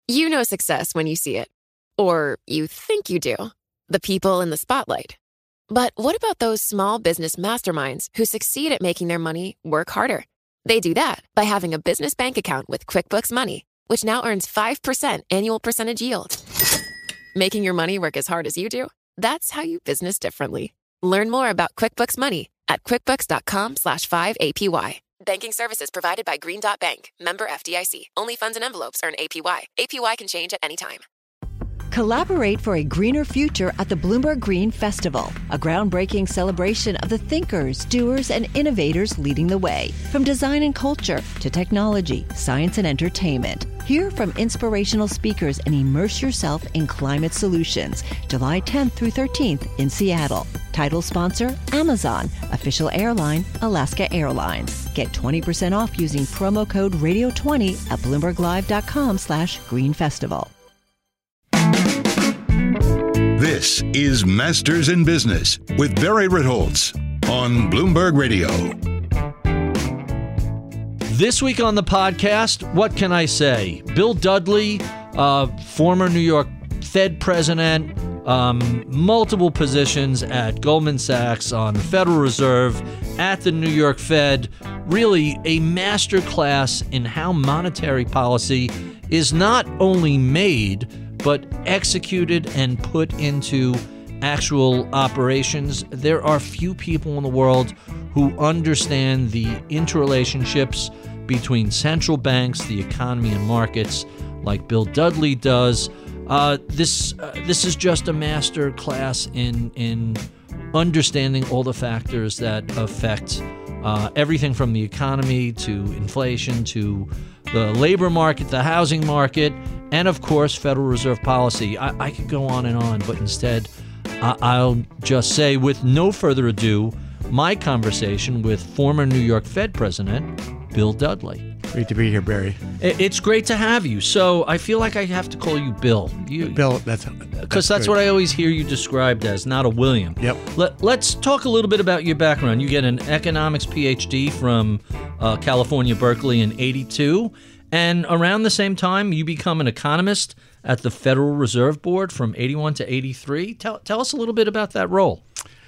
You know success when you see it. Or you think you do. The people in the spotlight. But what about those small business masterminds who succeed at making their money work harder? They do that by having a business bank account with QuickBooks Money, which now earns 5% annual percentage yield. Making your money work as hard as you do? That's how you business differently. Learn more about QuickBooks Money at quickbooks.com/5APY. Banking services provided by Green Dot Bank. Member FDIC. Only funds and envelopes earn APY. APY can change at any time. Collaborate for a greener future at the Bloomberg Green Festival, a groundbreaking celebration of the thinkers, doers, and innovators leading the way. From design and culture to technology, science, and entertainment. Hear from inspirational speakers and immerse yourself in climate solutions. July 10th through 13th in Seattle. Title sponsor, Amazon. Official airline, Alaska Airlines. Get 20% off using promo code Radio20 at BloombergLive.com/Green Festival. This is Masters in Business with Barry Ritholtz on Bloomberg Radio. This week on the podcast, what can I say? Bill Dudley, former New York Fed president, multiple positions at Goldman Sachs, on the Federal Reserve, at the New York Fed, really a master class in how monetary policy is not only made, but executed and put into actual operations. There are few people in the world who understand the interrelationships between central banks, the economy, and markets like Bill Dudley does. This is just a master class in understanding all the factors that affect everything from the economy to inflation to the labor market, the housing market, and of course, Federal Reserve policy. I could go on, but instead, I'll just say, with no further ado, my conversation with former New York Fed President Bill Dudley. Great to be here, Barry. It's great to have you. So I feel like I have to call you Bill. Bill, because that's what I always hear you described as, not a William. Yep. Let's talk a little bit about your background. You get an economics PhD from California, Berkeley in '82. And around the same time, you become an economist at the Federal Reserve Board from '81 to '83. Tell us a little bit about that role.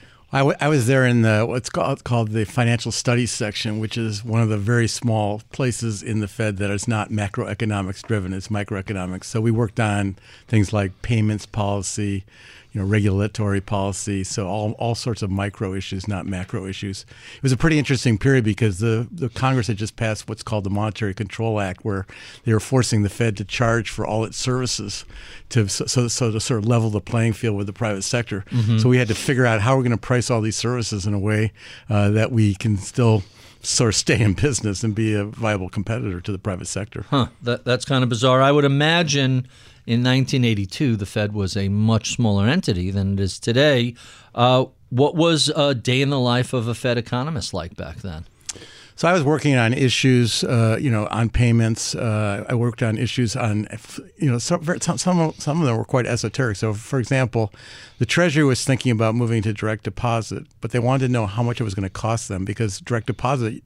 I was there in what's called the Financial Studies section, which is one of the very small places in the Fed that is not macroeconomics driven. It's microeconomics. So we worked on things like payments policy, regulatory policy, so all sorts of micro issues, not macro issues. It was a pretty interesting period because the Congress had just passed what's called the Monetary Control Act, where they were forcing the Fed to charge for all its services to sort of level the playing field with the private sector. Mm-hmm. So we had to figure out how we're going to price all these services in a way that we can still sort of stay in business and be a viable competitor to the private sector. That's kind of bizarre. I would imagine in 1982, the Fed was a much smaller entity than it is today. What was a day in the life of a Fed economist like back then? So I was working on issues, on payments. I worked on issues on, some of them were quite esoteric. So, for example, the Treasury was thinking about moving to direct deposit, but they wanted to know how much it was going to cost them because direct deposit,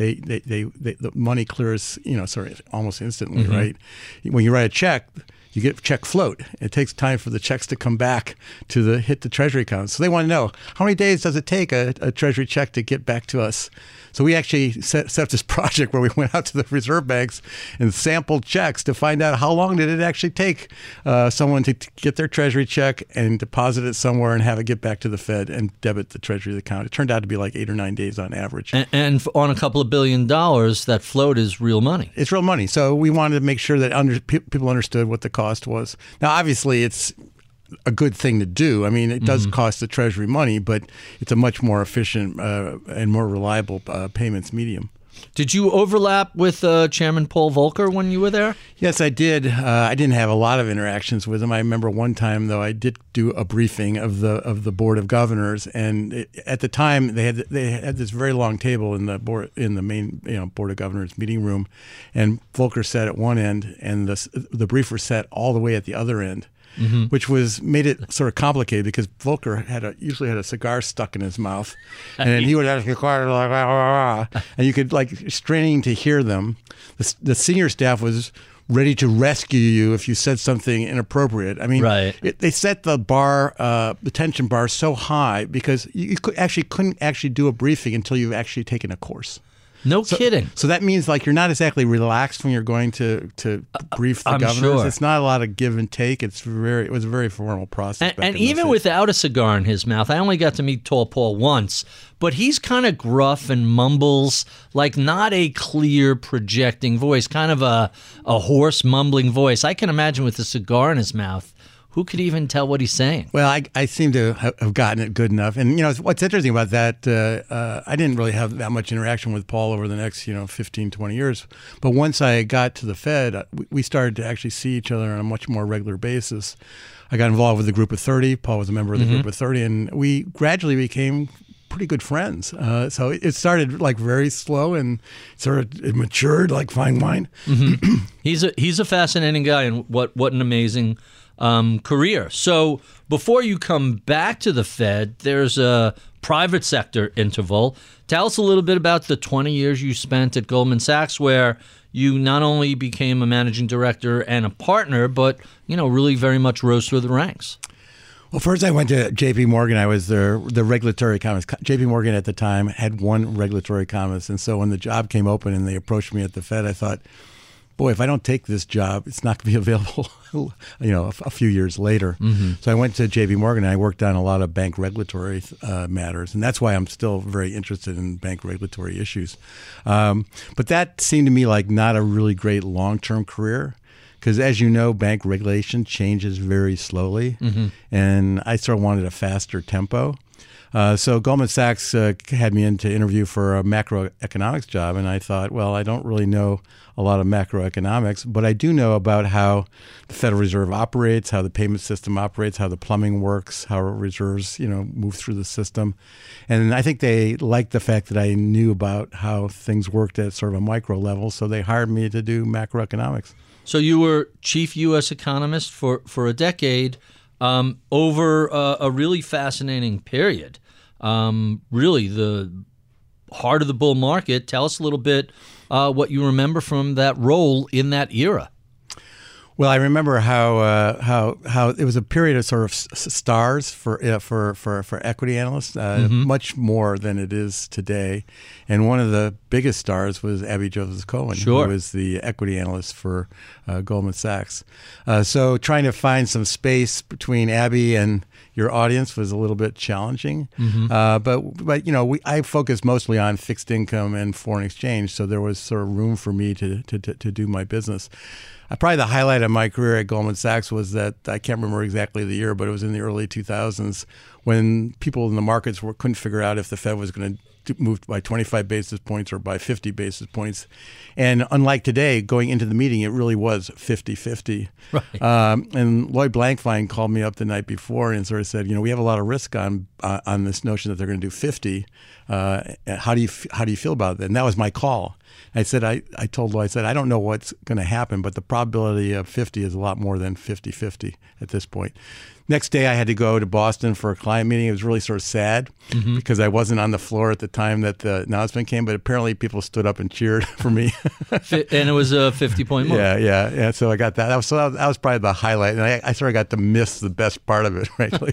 the money clears, sort of almost instantly, mm-hmm. right? When you write a check, you get check float. It takes time for the checks to come back to hit the Treasury account. So they want to know, how many days does it take a Treasury check to get back to us? So we actually set up this project where we went out to the reserve banks and sampled checks to find out how long did it actually take someone to get their Treasury check and deposit it somewhere and have it get back to the Fed and debit the Treasury account. It turned out to be like 8 or 9 days on average. And on a couple of $1 billion, that float is real money. It's real money. So we wanted to make sure that people understood what the cost was. Now, obviously, it's a good thing to do. I mean, it does cost the Treasury money, but it's a much more efficient and more reliable payments medium. Did you overlap with Chairman Paul Volcker when you were there? Yes, I did. I didn't have a lot of interactions with him. I remember one time, though, I did do a briefing of the Board of Governors, and at the time they had this very long table in the main Board of Governors meeting room, and Volcker sat at one end, and the briefer sat all the way at the other end. Mm-hmm. Which made it sort of complicated because Volcker usually had a cigar stuck in his mouth, and he would ask a question like, and you could straining to hear them. The senior staff was ready to rescue you if you said something inappropriate. I mean, Right. They set the bar, the tension bar, so high because you couldn't actually do a briefing until you've actually taken a course. No kidding. So that means like you're not exactly relaxed when you're going to brief the I'm governors. sure. It's not a lot of give and take. It was a very formal process. And even without a cigar in his mouth, I only got to meet Tall Paul once, but he's kind of gruff and mumbles, like not a clear projecting voice, kind of a hoarse mumbling voice. I can imagine with a cigar in his mouth, who could even tell what he's saying? Well, I seem to have gotten it good enough. And, what's interesting about that, I didn't really have that much interaction with Paul over the next, 15, 20 years. But once I got to the Fed, we started to actually see each other on a much more regular basis. I got involved with the Group of 30. Paul was a member of the Group of 30. And we gradually became pretty good friends. So it started like very slow and sort of it matured like fine wine. He's a fascinating guy, and what an amazing career. So before you come back to the Fed, there's a private sector interval. Tell us a little bit about the 20 years you spent at Goldman Sachs, where you not only became a managing director and a partner, but really very much rose through the ranks. Well, first I went to J.P. Morgan. I was the regulatory economist. J.P. Morgan at the time had one regulatory economist, and so when the job came open and they approached me at the Fed, I thought, boy, if I don't take this job, it's not going to be available, a few years later. So I went to J.P. Morgan and I worked on a lot of bank regulatory matters, and that's why I'm still very interested in bank regulatory issues. But that seemed to me like not a really great long-term career. Because as you know, bank regulation changes very slowly, and I sort of wanted a faster tempo. So Goldman Sachs had me in to interview for a macroeconomics job, and I thought, well, I don't really know a lot of macroeconomics, but I do know about how the Federal Reserve operates, how the payment system operates, how the plumbing works, how reserves, move through the system. And I think they liked the fact that I knew about how things worked at sort of a micro level, so they hired me to do macroeconomics. So you were chief U.S. economist for a decade, over a really fascinating period. Really, the heart of the bull market. Tell us a little bit what you remember from that role in that era. Well, I remember how it was a period of sort of stars for equity analysts, much more than it is today. And one of the biggest stars was Abby Joseph-Cohen, who was the equity analyst for Goldman Sachs. So trying to find some space between Abby and your audience was a little bit challenging. But I focused mostly on fixed income and foreign exchange, so there was sort of room for me to do my business. Probably the highlight of my career at Goldman Sachs was that, I can't remember exactly the year, but it was in the early 2000s when people in the markets couldn't figure out if the Fed was going to move by 25 basis points or by 50 basis points. And unlike today, going into the meeting, it really was 50-50. Right. And Lloyd Blankfein called me up the night before and sort of said, we have a lot of risk on this notion that they're going to do 50. How do you feel about that? And that was my call. I told Lloyd, I don't know what's going to happen, but the probability of 50 is a lot more than 50-50 at this point. Next day, I had to go to Boston for a client meeting. It was really sort of sad because I wasn't on the floor at the time that the announcement came, but apparently people stood up and cheered for me. And it was a 50-point move. Yeah. So I got that. That was probably the highlight. And I sort of got to miss the best part of it, frankly.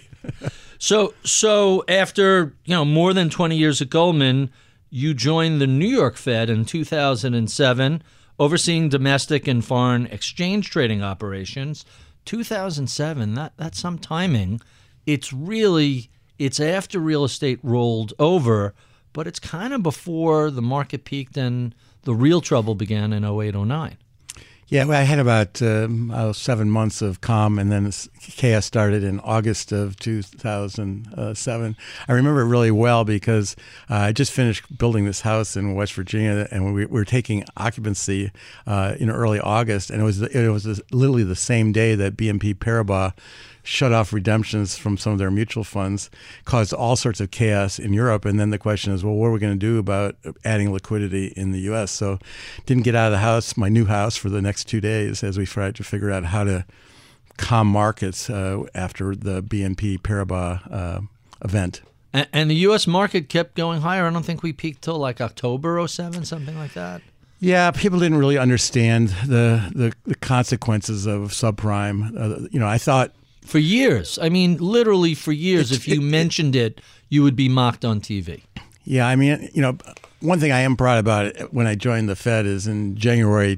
So after more than 20 years at Goldman, you joined the New York Fed in 2007, overseeing domestic and foreign exchange trading operations. 2007, that's some timing. It's after real estate rolled over, but it's kind of before the market peaked and the real trouble began in 08-09. Yeah, well, I had about 7 months of calm, and then chaos started in August of 2007. I remember it really well because I just finished building this house in West Virginia, and we were taking occupancy in early August, and it was literally the same day that BNP Paribas shut off redemptions from some of their mutual funds, caused all sorts of chaos in Europe. And then the question is, well, what are we going to do about adding liquidity in the U.S.? So didn't get out of the house, my new house, for the next 2 days as we tried to figure out how to calm markets after the BNP Paribas event. And the U.S. market kept going higher. I don't think we peaked till like October 07, something like that. Yeah, people didn't really understand the consequences of subprime. I thought For years. I mean, literally for years, if you mentioned it, you would be mocked on TV. Yeah, I mean, one thing I am proud about it, when I joined the Fed is in January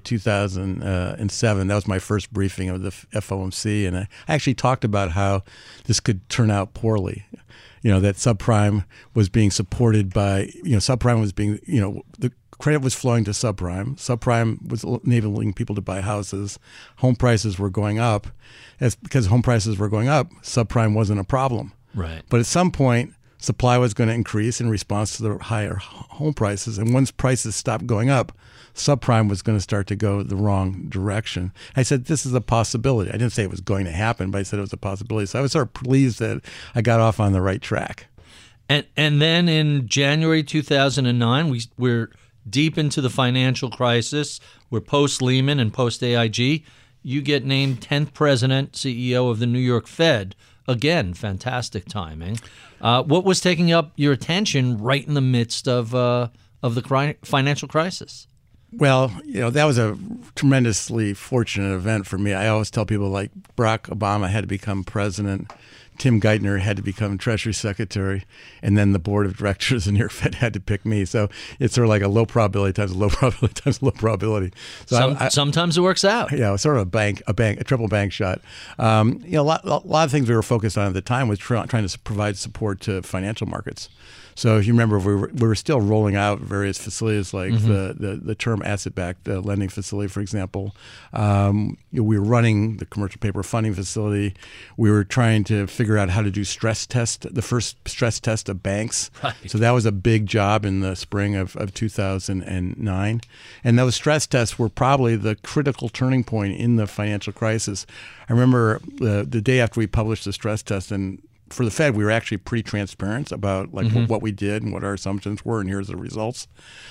2007. That was my first briefing of the FOMC, and I actually talked about how this could turn out poorly. That subprime was being supported by, subprime was being, the credit was flowing to subprime. Subprime was enabling people to buy houses. Home prices were going up. Because home prices were going up, subprime wasn't a problem. Right. But at some point, supply was going to increase in response to the higher home prices. And once prices stopped going up, subprime was going to start to go the wrong direction. I said, this is a possibility. I didn't say it was going to happen, but I said it was a possibility. So I was sort of pleased that I got off on the right track. And then in January 2009, we're deep into the financial crisis. We're post-Lehman and post-AIG. You get named 10th president, CEO of the New York Fed. Again, fantastic timing. What was taking up your attention right in the midst of the financial crisis? Well, that was a tremendously fortunate event for me. I always tell people, like, Barack Obama had to become president, Tim Geithner had to become Treasury Secretary, and then the board of directors of New York Fed had to pick me. So it's sort of like a low probability times a low probability times low probability. So sometimes it works out. Yeah, it was sort of a triple bank shot. A lot of things we were focused on at the time was trying to provide support to financial markets. So if you remember, we were still rolling out various facilities like the term asset-backed lending facility, for example. We were running the commercial paper funding facility. We were trying to figure out how to do the first stress test of banks. Right. So that was a big job in the spring of 2009. And those stress tests were probably the critical turning point in the financial crisis. I remember the day after we published the stress test, and for the Fed, we were actually pretty transparent about what we did and what our assumptions were, and here's the results.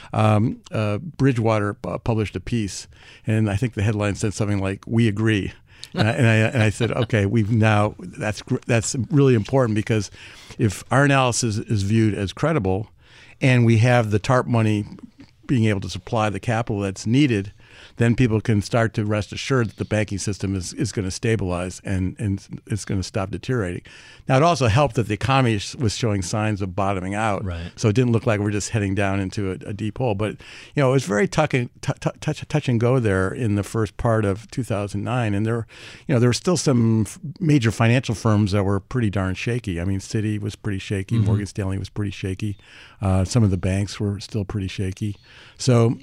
Bridgewater published a piece, and I think the headline said something like, "We agree." And I said, okay, that's really important, because if our analysis is viewed as credible, and we have the TARP money being able to supply the capital that's needed, then people can start to rest assured that the banking system is going to stabilize and it's going to stop deteriorating. Now, it also helped that the economy was showing signs of bottoming out. Right. So it didn't look like we're just heading down into a deep hole. But, it was very touch and go there in the first part of 2009. And there were still some major financial firms that were pretty darn shaky. I mean, Citi was pretty shaky. Morgan Stanley was pretty shaky. Some of the banks were still pretty shaky. So,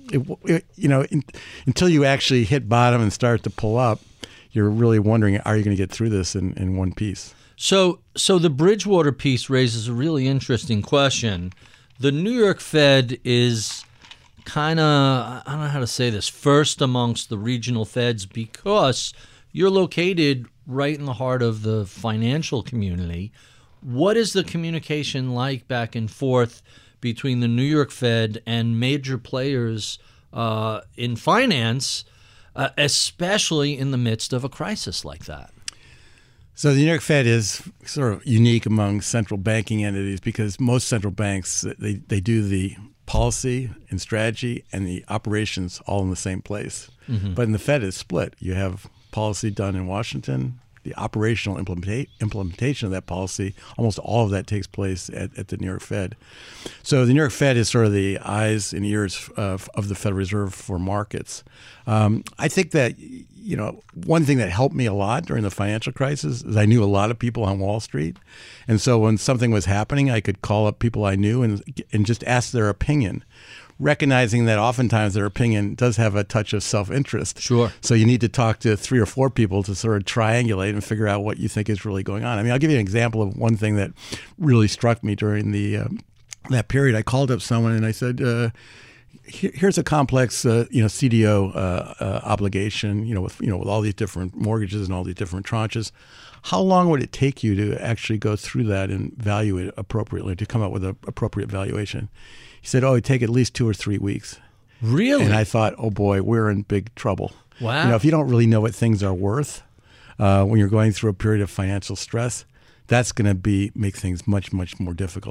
until you actually hit bottom and start to pull up, you're really wondering, are you going to get through this in one piece? So the Bridgewater piece raises a really interesting question. The New York Fed is kind of, I don't know how to say this, first amongst the regional feds because you're located right in the heart of the financial community. What is the communication like back and forth between the New York Fed and major players in finance, especially in the midst of a crisis like that? So the New York Fed is sort of unique among central banking entities because most central banks, they do the policy and strategy and the operations all in the same place. But in the Fed, it's split. You have policy done in Washington. The operational implementation of that policy, almost all of that takes place at the New York Fed. So the New York Fed is sort of the eyes and ears of the Federal Reserve for markets. I think that, one thing that helped me a lot during the financial crisis is I knew a lot of people on Wall Street. And so when something was happening, I could call up people I knew and just ask their opinion, recognizing that oftentimes their opinion does have a touch of self-interest. Sure. So you need to talk to 3 or 4 people to sort of triangulate and figure out what you think is really going on. I mean, I'll give you an example of one thing that really struck me during that period. I called up someone and I said, here's a complex, CDO obligation, with all these different mortgages and all these different tranches. How long would it take you to actually go through that and value it appropriately, to come up with an appropriate valuation? He said, it'd take at least 2 or 3 weeks. Really? And I thought, oh boy, we're in big trouble. Wow. If you don't really know what things are worth when you're going through a period of financial stress, that's going to make things much, much more difficult.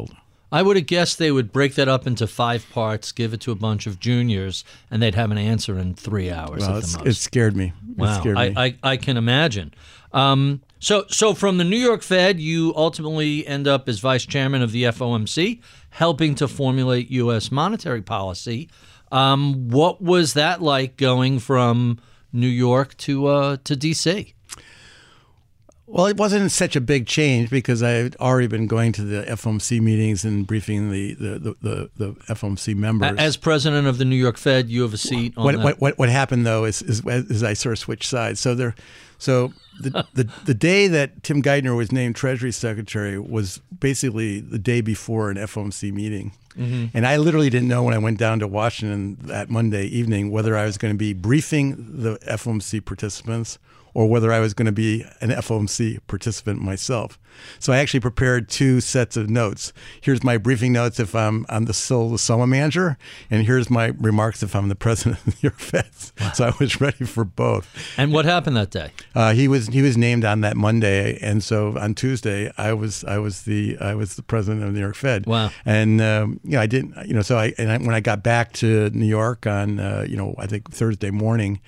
I would have guessed they would break that up into 5 parts, give it to a bunch of juniors, and they'd have an answer in 3 hours Well, at the most. it scared me. Wow, It scared me. I can imagine. So from the New York Fed, you ultimately end up as vice chairman of the FOMC, helping to formulate U.S. monetary policy. What was that like going from New York to D.C.? Well, it wasn't such a big change because I had already been going to the FOMC meetings and briefing the FOMC members. As president of the New York Fed, you have a seat on that. What happened though is I sort of switched sides. So the day that Tim Geithner was named Treasury Secretary was basically the day before an FOMC meeting. Mm-hmm. And I literally didn't know when I went down to Washington that Monday evening whether I was going to be briefing the FOMC participants or whether I was going to be an FOMC participant myself. So I actually prepared 2 sets of notes. Here's my briefing notes if I'm the SOMA manager, and here's my remarks if I'm the president of the New York Fed. Wow. So I was ready for both. And what happened that day? He was named on that Monday, and so on Tuesday I was the president of the New York Fed. Wow. And I didn't, when I got back to New York on I think Thursday morning,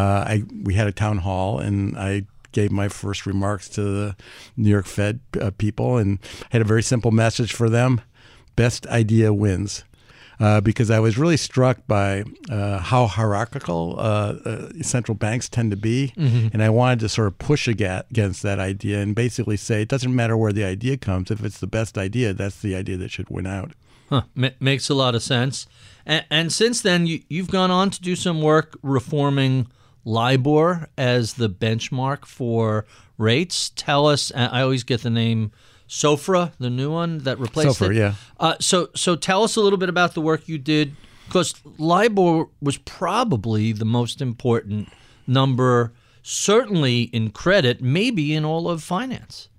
we had a town hall and I gave my first remarks to the New York Fed people and had a very simple message for them: best idea wins. Because I was really struck by how hierarchical central banks tend to be. Mm-hmm. And I wanted to sort of push against that idea and basically say it doesn't matter where the idea comes. If it's the best idea, that's the idea that should win out. Huh. Makes a lot of sense. And since then, you've gone on to do some work reforming LIBOR as the benchmark for rates. Tell us, I always get the name SOFR, the new one that replaced SOFR, it. yeah. So tell us a little bit about the work you did, because LIBOR was probably the most important number, certainly in credit, maybe in all of finance.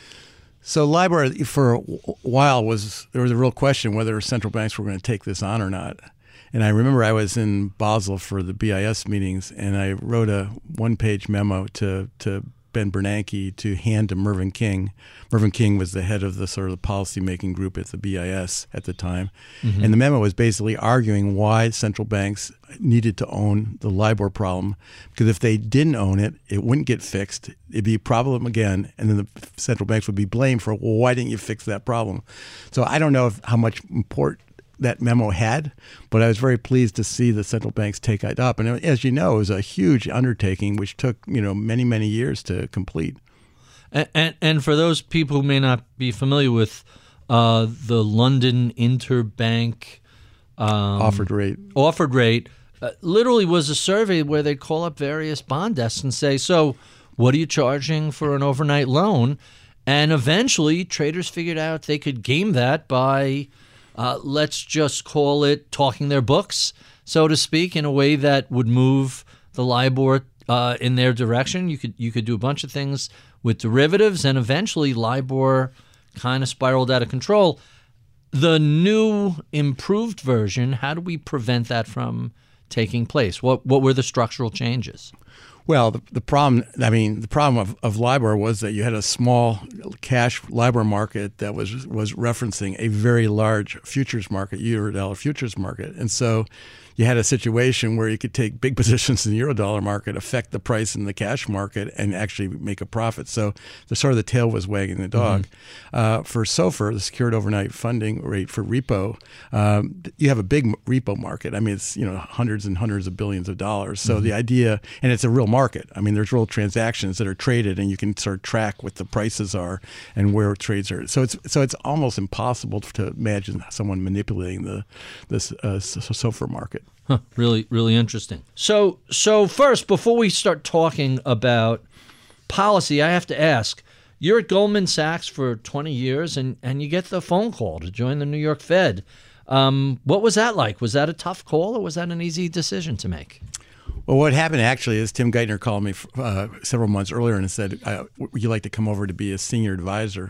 So LIBOR, for a while, there was a real question whether central banks were going to take this on or not. And I remember I was in Basel for the BIS meetings, and I wrote a 1-page memo to Ben Bernanke to hand to Mervyn King. Mervyn King was the head of the sort of the policymaking group at the BIS at the time. Mm-hmm. And the memo was basically arguing why central banks needed to own the LIBOR problem, because if they didn't own it, it wouldn't get fixed. It'd be a problem again, and then the central banks would be blamed for, well, why didn't you fix that problem? So I don't know how much import that memo had, but I was very pleased to see the central banks take it up. And as you know, it was a huge undertaking which took many, many years to complete. And for those people who may not be familiar with the London Interbank offered rate, literally was a survey where they'd call up various bond desks and say, so what are you charging for an overnight loan? And eventually traders figured out they could game that by let's just call it talking their books, so to speak, in a way that would move the LIBOR in their direction. You could do a bunch of things with derivatives, and eventually LIBOR kind of spiraled out of control. The new improved version, how do we prevent that from taking place? What were the structural changes? Well, the problem of LIBOR was that you had a small cash LIBOR market that was referencing a very large futures market, Eurodollar futures market. And so you had a situation where you could take big positions in the Eurodollar market, affect the price in the cash market, and actually make a profit. So the tail was wagging the dog. Mm-hmm. For SOFR, the secured overnight funding rate for repo, you have a big repo market. I mean, it's hundreds and hundreds of billions of dollars. So mm-hmm. the idea, and it's a real market. I mean, there's real transactions that are traded, and you can sort of track what the prices are and where trades are. So it's almost impossible to imagine someone manipulating this SOFR market. Huh, really, really interesting. So first, before we start talking about policy, I have to ask, you're at Goldman Sachs for 20 years, and you get the phone call to join the New York Fed. What was that like? Was that a tough call, or was that an easy decision to make? Well, what happened actually is Tim Geithner called me several months earlier and said, would you like to come over to be a senior advisor?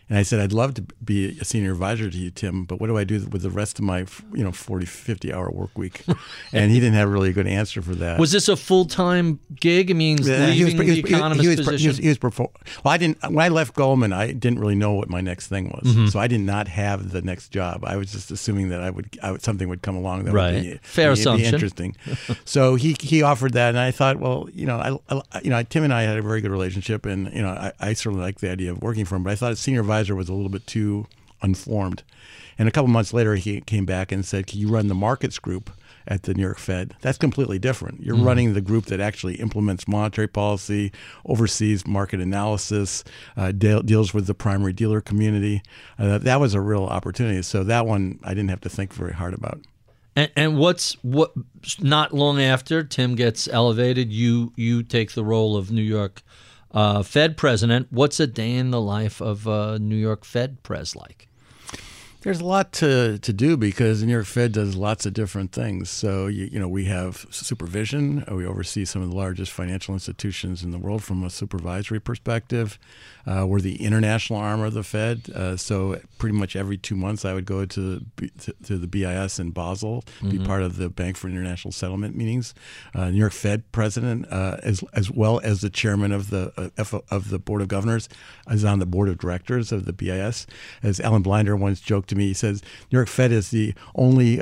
And I said, I'd love to be a senior advisor to you, Tim, but what do I do with the rest of my 40, 50-hour work week? And he didn't have really a good answer for that. Was this a full-time gig? It means leaving the economist position? Well, when I left Goldman, I didn't really know what my next thing was. So I did not have the next job. I was just assuming that something would come along that would be interesting. So he offered that, and I thought, well, Tim and I had a very good relationship, and I certainly liked the idea of working for him, but I thought a senior advisor was a little bit too unformed. And a couple months later, he came back and said, "Can you run the markets group at the New York Fed?" That's completely different. You're running the group that actually implements monetary policy, oversees market analysis, deals with the primary dealer community. That was a real opportunity. So that one I didn't have to think very hard about. And not long after Tim gets elevated, you take the role of New York Fed president. What's a day in the life of New York Fed pres like? There's a lot to do because the New York Fed does lots of different things. So, we have supervision. We oversee some of the largest financial institutions in the world from a supervisory perspective. We're the international arm of the Fed. So pretty much every 2 months I would go to the BIS in Basel, be part of the Bank for International Settlement meetings. New York Fed president, as well as the chairman of the Board of Governors, is on the board of directors of the BIS. As Alan Blinder once joked to me, he says, New York Fed is the only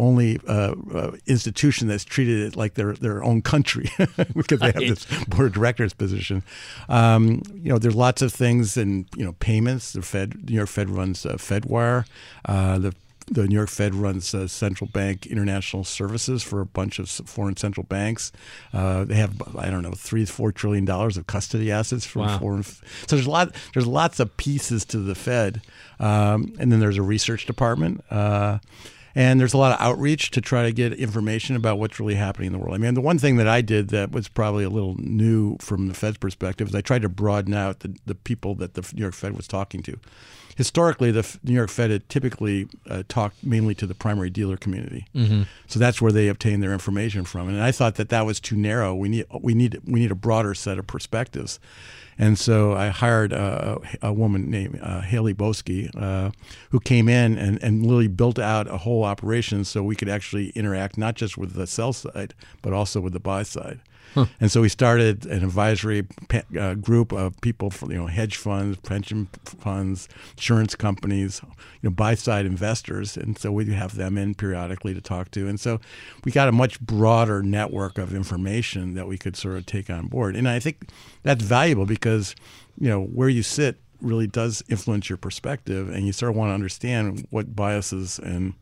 institution that's treated it like their own country because they have this board of directors position. There's lots of things in payments. The New York Fed runs Fedwire. The New York Fed runs central bank international services for a bunch of foreign central banks. They have, $3-4 trillion of custody assets from foreign. So there's lots of pieces to the Fed, and then there's a research department. And there's a lot of outreach to try to get information about what's really happening in the world. I mean, the one thing that I did that was probably a little new from the Fed's perspective is I tried to broaden out the people that the New York Fed was talking to. Historically, the New York Fed had typically talked mainly to the primary dealer community, so that's where they obtained their information from. And I thought that was too narrow. We need a broader set of perspectives, and so I hired a woman named Haley Boski, who came in and really built out a whole operation so we could actually interact not just with the sell side but also with the buy side. And so we started an advisory group of people from hedge funds, pension funds, insurance companies, buy-side investors, and so we have them in periodically to talk to. And so we got a much broader network of information that we could sort of take on board. And I think that's valuable because where you sit really does influence your perspective, and you sort of want to understand what biases and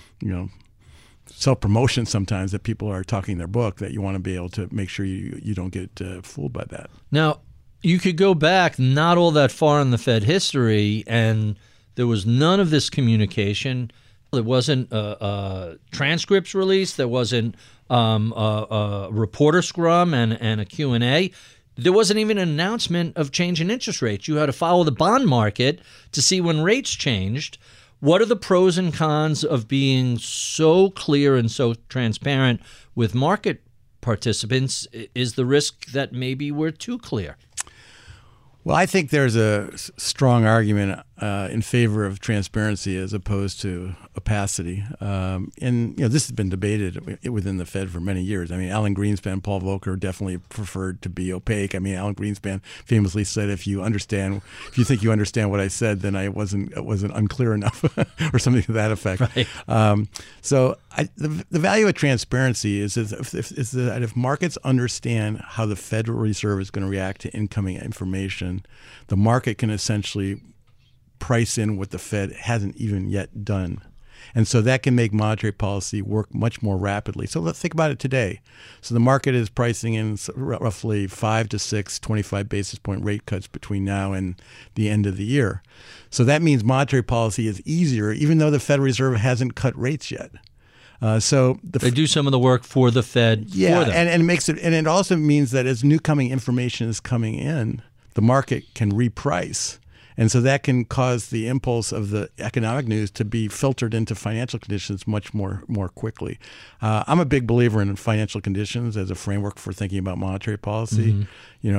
self-promotion sometimes that people are talking their book, that you want to be able to make sure you don't get fooled by that. Now, you could go back not all that far in the Fed history, and there was none of this communication. There wasn't transcripts released. There wasn't a reporter scrum and a Q&A. There wasn't even an announcement of change in interest rates. You had to follow the bond market to see when rates changed. What are the pros and cons of being so clear and so transparent with market participants? Is the risk that maybe we're too clear? Well, I think there's a strong argument in favor of transparency as opposed to opacity. And this has been debated within the Fed for many years. I mean, Alan Greenspan, Paul Volcker definitely preferred to be opaque. I mean, Alan Greenspan famously said, if you think you understand what I said, then I wasn't unclear enough or something to that effect. Right. So the value of transparency is that if markets understand how the Federal Reserve is going to react to incoming information, the market can essentially price in what the Fed hasn't even yet done. And so that can make monetary policy work much more rapidly. So let's think about it today. So the market is pricing in roughly 5 to 6 25 basis point rate cuts between now and the end of the year. So that means monetary policy is easier, even though the Federal Reserve hasn't cut rates yet. So they do some of the work for the Fed. Yeah, for them. And it also means that as new information is coming in, the market can reprice. And so that can cause the impulse of the economic news to be filtered into financial conditions much more quickly. I'm a big believer in financial conditions as a framework for thinking about monetary policy. Mm-hmm.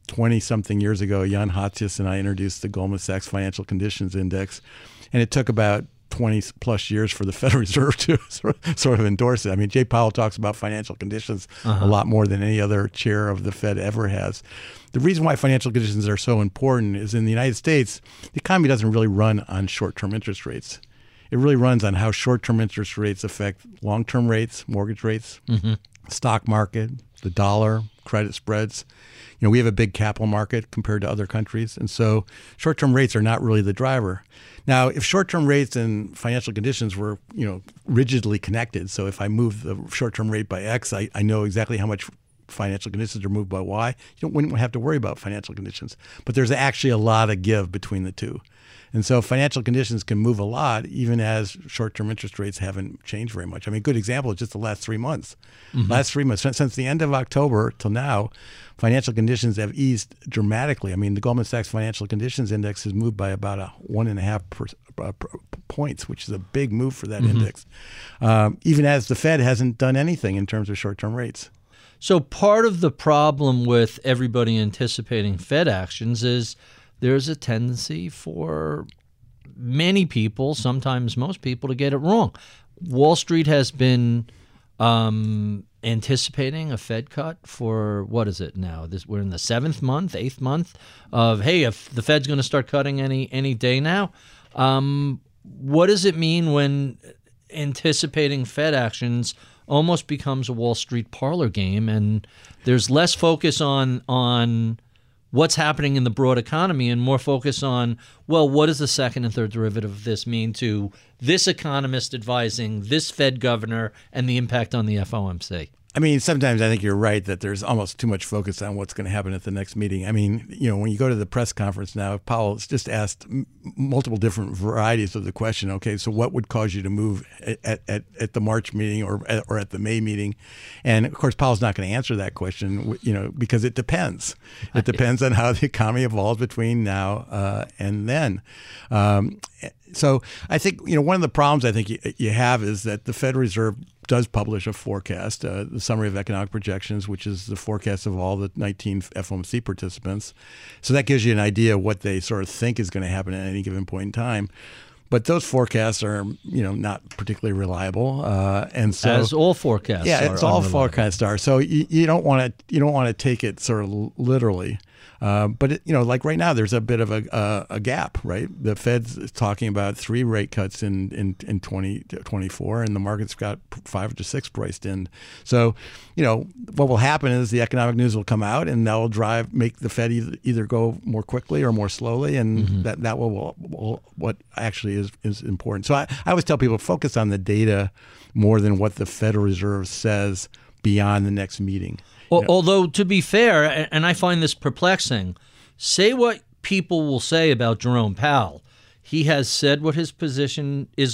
20-something years ago, Jan Hatzius and I introduced the Goldman Sachs Financial Conditions Index, and it took about 20-plus years for the Federal Reserve to sort of endorse it. I mean, Jay Powell talks about financial conditions a lot more than any other chair of the Fed ever has. The reason why financial conditions are so important is in the United States, the economy doesn't really run on short-term interest rates. It really runs on how short-term interest rates affect long-term rates, mortgage rates, stock market, the dollar, credit spreads. You know, we have a big capital market compared to other countries, and so short-term rates are not really the driver. Now, if short-term rates and financial conditions were, rigidly connected, so if I move the short-term rate by X, I know exactly how much financial conditions are moved by Y, wouldn't have to worry about financial conditions. But there's actually a lot of give between the two. And so financial conditions can move a lot, even as short-term interest rates haven't changed very much. I mean, a good example is just the last 3 months. Last 3 months, since the end of October till now, financial conditions have eased dramatically. I mean, the Goldman Sachs Financial Conditions Index has moved by about 1.5 points, which is a big move for that index, even as the Fed hasn't done anything in terms of short-term rates. So part of the problem with everybody anticipating Fed actions is there's a tendency for many people, sometimes most people, to get it wrong. Wall Street has been anticipating a Fed cut for, what is it now? We're in the 7th month, 8th month of, hey, if the Fed's going to start cutting any day now. What does it mean when anticipating Fed actions almost becomes a Wall Street parlor game, and there's less focus on what's happening in the broad economy and more focus on, well, what does the second and third derivative of this mean to this economist advising this Fed governor and the impact on the FOMC? I mean, sometimes I think you're right that there's almost too much focus on what's going to happen at the next meeting. I mean, when you go to the press conference now, Powell's just asked multiple different varieties of the question. Okay, so what would cause you to move at the March meeting or at the May meeting? And of course, Powell's not going to answer that question, because it depends. It depends on how the economy evolves between now and then. So I think, one of the problems I think you have is that the Federal Reserve does publish a forecast, the Summary of Economic Projections, which is the forecast of all the 19 FOMC participants. So that gives you an idea of what they sort of think is going to happen at any given point in time. But those forecasts are, not particularly reliable, and so as all forecasts, it's all forecasts are. So you don't want to take it sort of literally. But like right now, there's a bit of a gap, right? The Fed's talking about 3 rate cuts in 2024, and the market's got 5 to 6 priced in. So, what will happen is the economic news will come out, and that will make the Fed either go more quickly or more slowly, and that will what actually is important. So I always tell people, focus on the data more than what the Federal Reserve says beyond the next meeting. Although, to be fair, and I find this perplexing, say what people will say about Jerome Powell. He has said what his position is.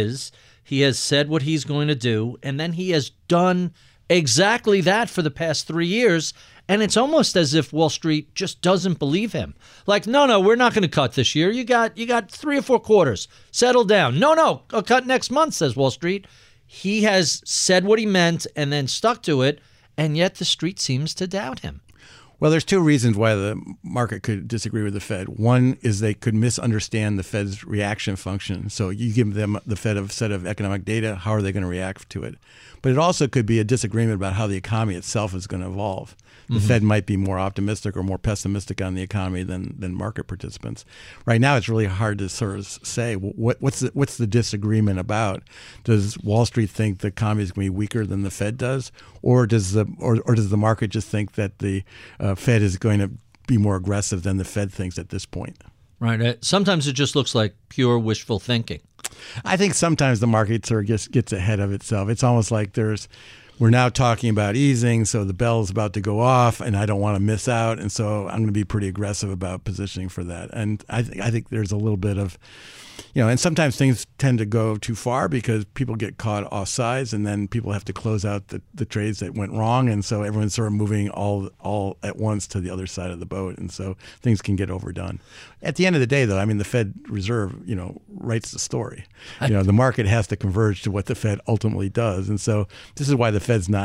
He has said what he's going to do, and then he has done exactly that for the past 3 years, and it's almost as if Wall Street just doesn't believe him. Like, no, we're not going to cut this year. You got 3 or 4 quarters. Settle down. No, a cut next month, says Wall Street. He has said what he meant and then stuck to it, and yet the street seems to doubt him. Well, there's 2 reasons why the market could disagree with the Fed. One is they could misunderstand the Fed's reaction function. So you give the Fed a set of economic data, how are they going to react to it? But it also could be a disagreement about how the economy itself is going to evolve. The Fed might be more optimistic or more pessimistic on the economy than market participants. Right now, it's really hard to sort of say what's the disagreement about. Does Wall Street think the economy is going to be weaker than the Fed does, or does the market just think that the Fed is going to be more aggressive than the Fed thinks at this point? Right. Sometimes it just looks like pure wishful thinking. I think sometimes the market sort of gets ahead of itself. It's almost like we're now talking about easing, so the bell is about to go off, and I don't want to miss out, and so I'm going to be pretty aggressive about positioning for that. And I think there's a little bit of, and sometimes things tend to go too far because people get caught offsides, and then people have to close out the trades that went wrong, and so everyone's sort of moving all at once to the other side of the boat, and so things can get overdone. At the end of the day, though, I mean, the Fed Reserve, writes the story. The market has to converge to what the Fed ultimately does, and so this is why the Fed's not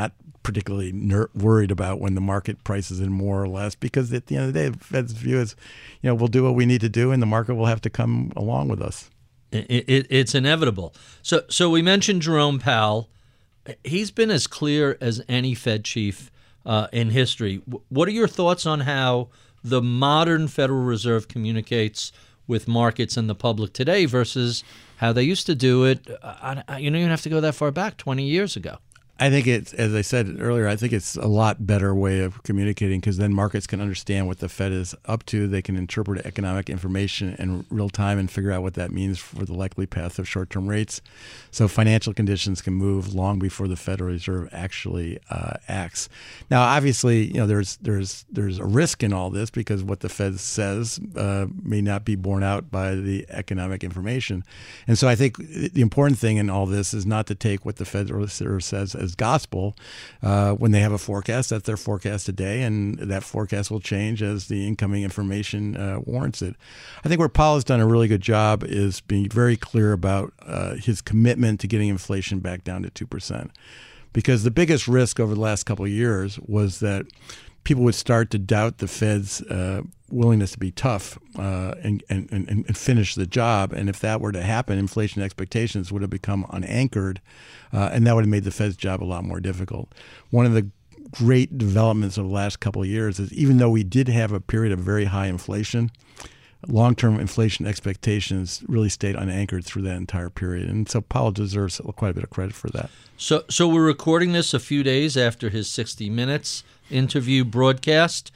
particularly worried about when the market prices in more or less, because at the end of the day, the Fed's view is, we'll do what we need to do, and the market will have to come along with us. It's inevitable. So we mentioned Jerome Powell. He's been as clear as any Fed chief in history. What are your thoughts on how the modern Federal Reserve communicates with markets and the public today versus how they used to do it? You don't have to go that far back, 20 years ago. I think it's, as I said earlier, I think it's a lot better way of communicating, because then markets can understand what the Fed is up to. They can interpret economic information in real time and figure out what that means for the likely path of short-term rates. So financial conditions can move long before the Federal Reserve actually acts. Now, obviously, there's a risk in all this, because what the Fed says may not be borne out by the economic information. And so I think the important thing in all this is not to take what the Federal Reserve says as gospel. When they have a forecast, that's their forecast today, and that forecast will change as the incoming information warrants it. I think where Powell has done a really good job is being very clear about his commitment to getting inflation back down to 2%. Because the biggest risk over the last couple of years was that people would start to doubt the Fed's willingness to be tough and finish the job. And if that were to happen, inflation expectations would have become unanchored, and that would have made the Fed's job a lot more difficult. One of the great developments of the last couple of years is, even though we did have a period of very high inflation, long-term inflation expectations really stayed unanchored through that entire period. And so Powell deserves quite a bit of credit for that. So we're recording this a few days after his 60 Minutes interview broadcast.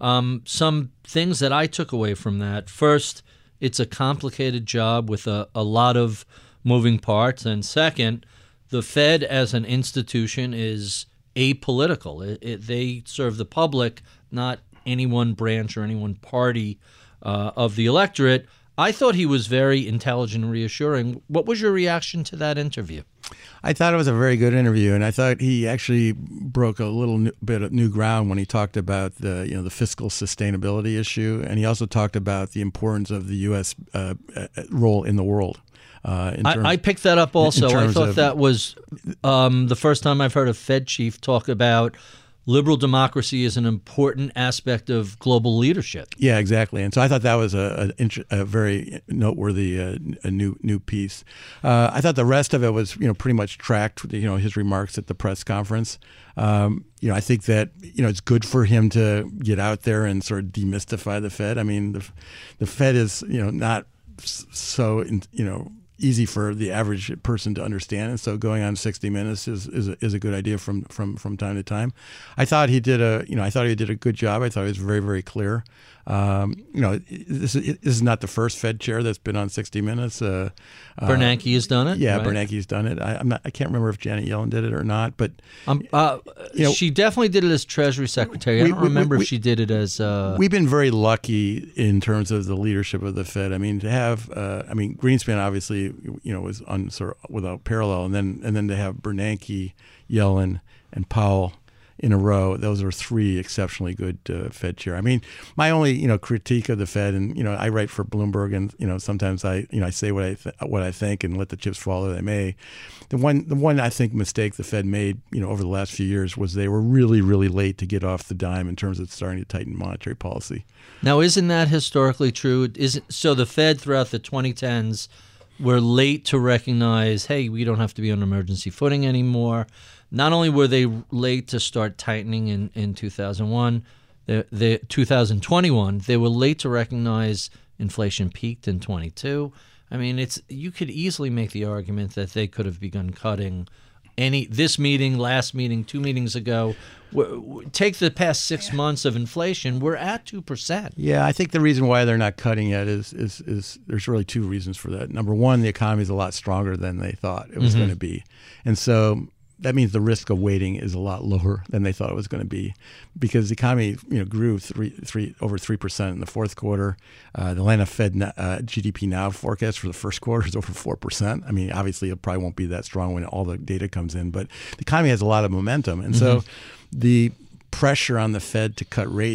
Some things that I took away from that. First, it's a complicated job with a lot of moving parts. And second, the Fed as an institution is apolitical. They serve the public, not any one branch or any one party of the electorate. I thought he was very intelligent and reassuring. What was your reaction to that interview? I thought it was a very good interview, and I thought he actually broke a little bit of new ground when he talked about the fiscal sustainability issue, and he also talked about the importance of the U.S. Role in the world. I picked that up also. I thought that was the first time I've heard a Fed chief talk about liberal democracy is an important aspect of global leadership. Yeah, exactly. And so I thought that was a very noteworthy new piece. I thought the rest of it was pretty much tracked his remarks at the press conference. I think that it's good for him to get out there and sort of demystify the Fed. I mean, the Fed is not so easy for the average person to understand, and so going on 60 Minutes is a good idea from time to time. I thought he did a good job. I thought he was very, very clear. This is not the first Fed chair that's been on 60 Minutes. Bernanke has done it. Yeah, right? Bernanke's done it. I can't remember if Janet Yellen did it or not, but she definitely did it as Treasury Secretary. I don't remember if she did it as. We've been very lucky in terms of the leadership of the Fed. I mean, to have, Greenspan obviously, was on sort of without parallel, and then to have Bernanke, Yellen, and Powell in a row. Those are three exceptionally good Fed chair. I mean, my only critique of the Fed, and I write for Bloomberg, and sometimes I say what I think and let the chips fall where they may. The one I think mistake the Fed made over the last few years was they were really, really late to get off the dime in terms of starting to tighten monetary policy. Now, isn't that historically true? So the Fed throughout the 2010s were late to recognize, hey, we don't have to be on emergency footing anymore. Not only were they late to start tightening in 2021, 2021, they were late to recognize inflation peaked in 22. I mean, you could easily make the argument that they could have begun cutting this meeting, last meeting, 2 meetings ago. Take the past 6 months of inflation, we're at 2%. Yeah, I think the reason why they're not cutting yet is there's really two reasons for that. Number one, the economy is a lot stronger than they thought it was going to be, and so that means the risk of waiting is a lot lower than they thought it was going to be, because the economy grew over 3% in the fourth quarter. The Atlanta Fed GDP Now forecast for the first quarter is over 4%. I mean, obviously it probably won't be that strong when all the data comes in, but the economy has a lot of momentum, and so the pressure on the Fed to cut rates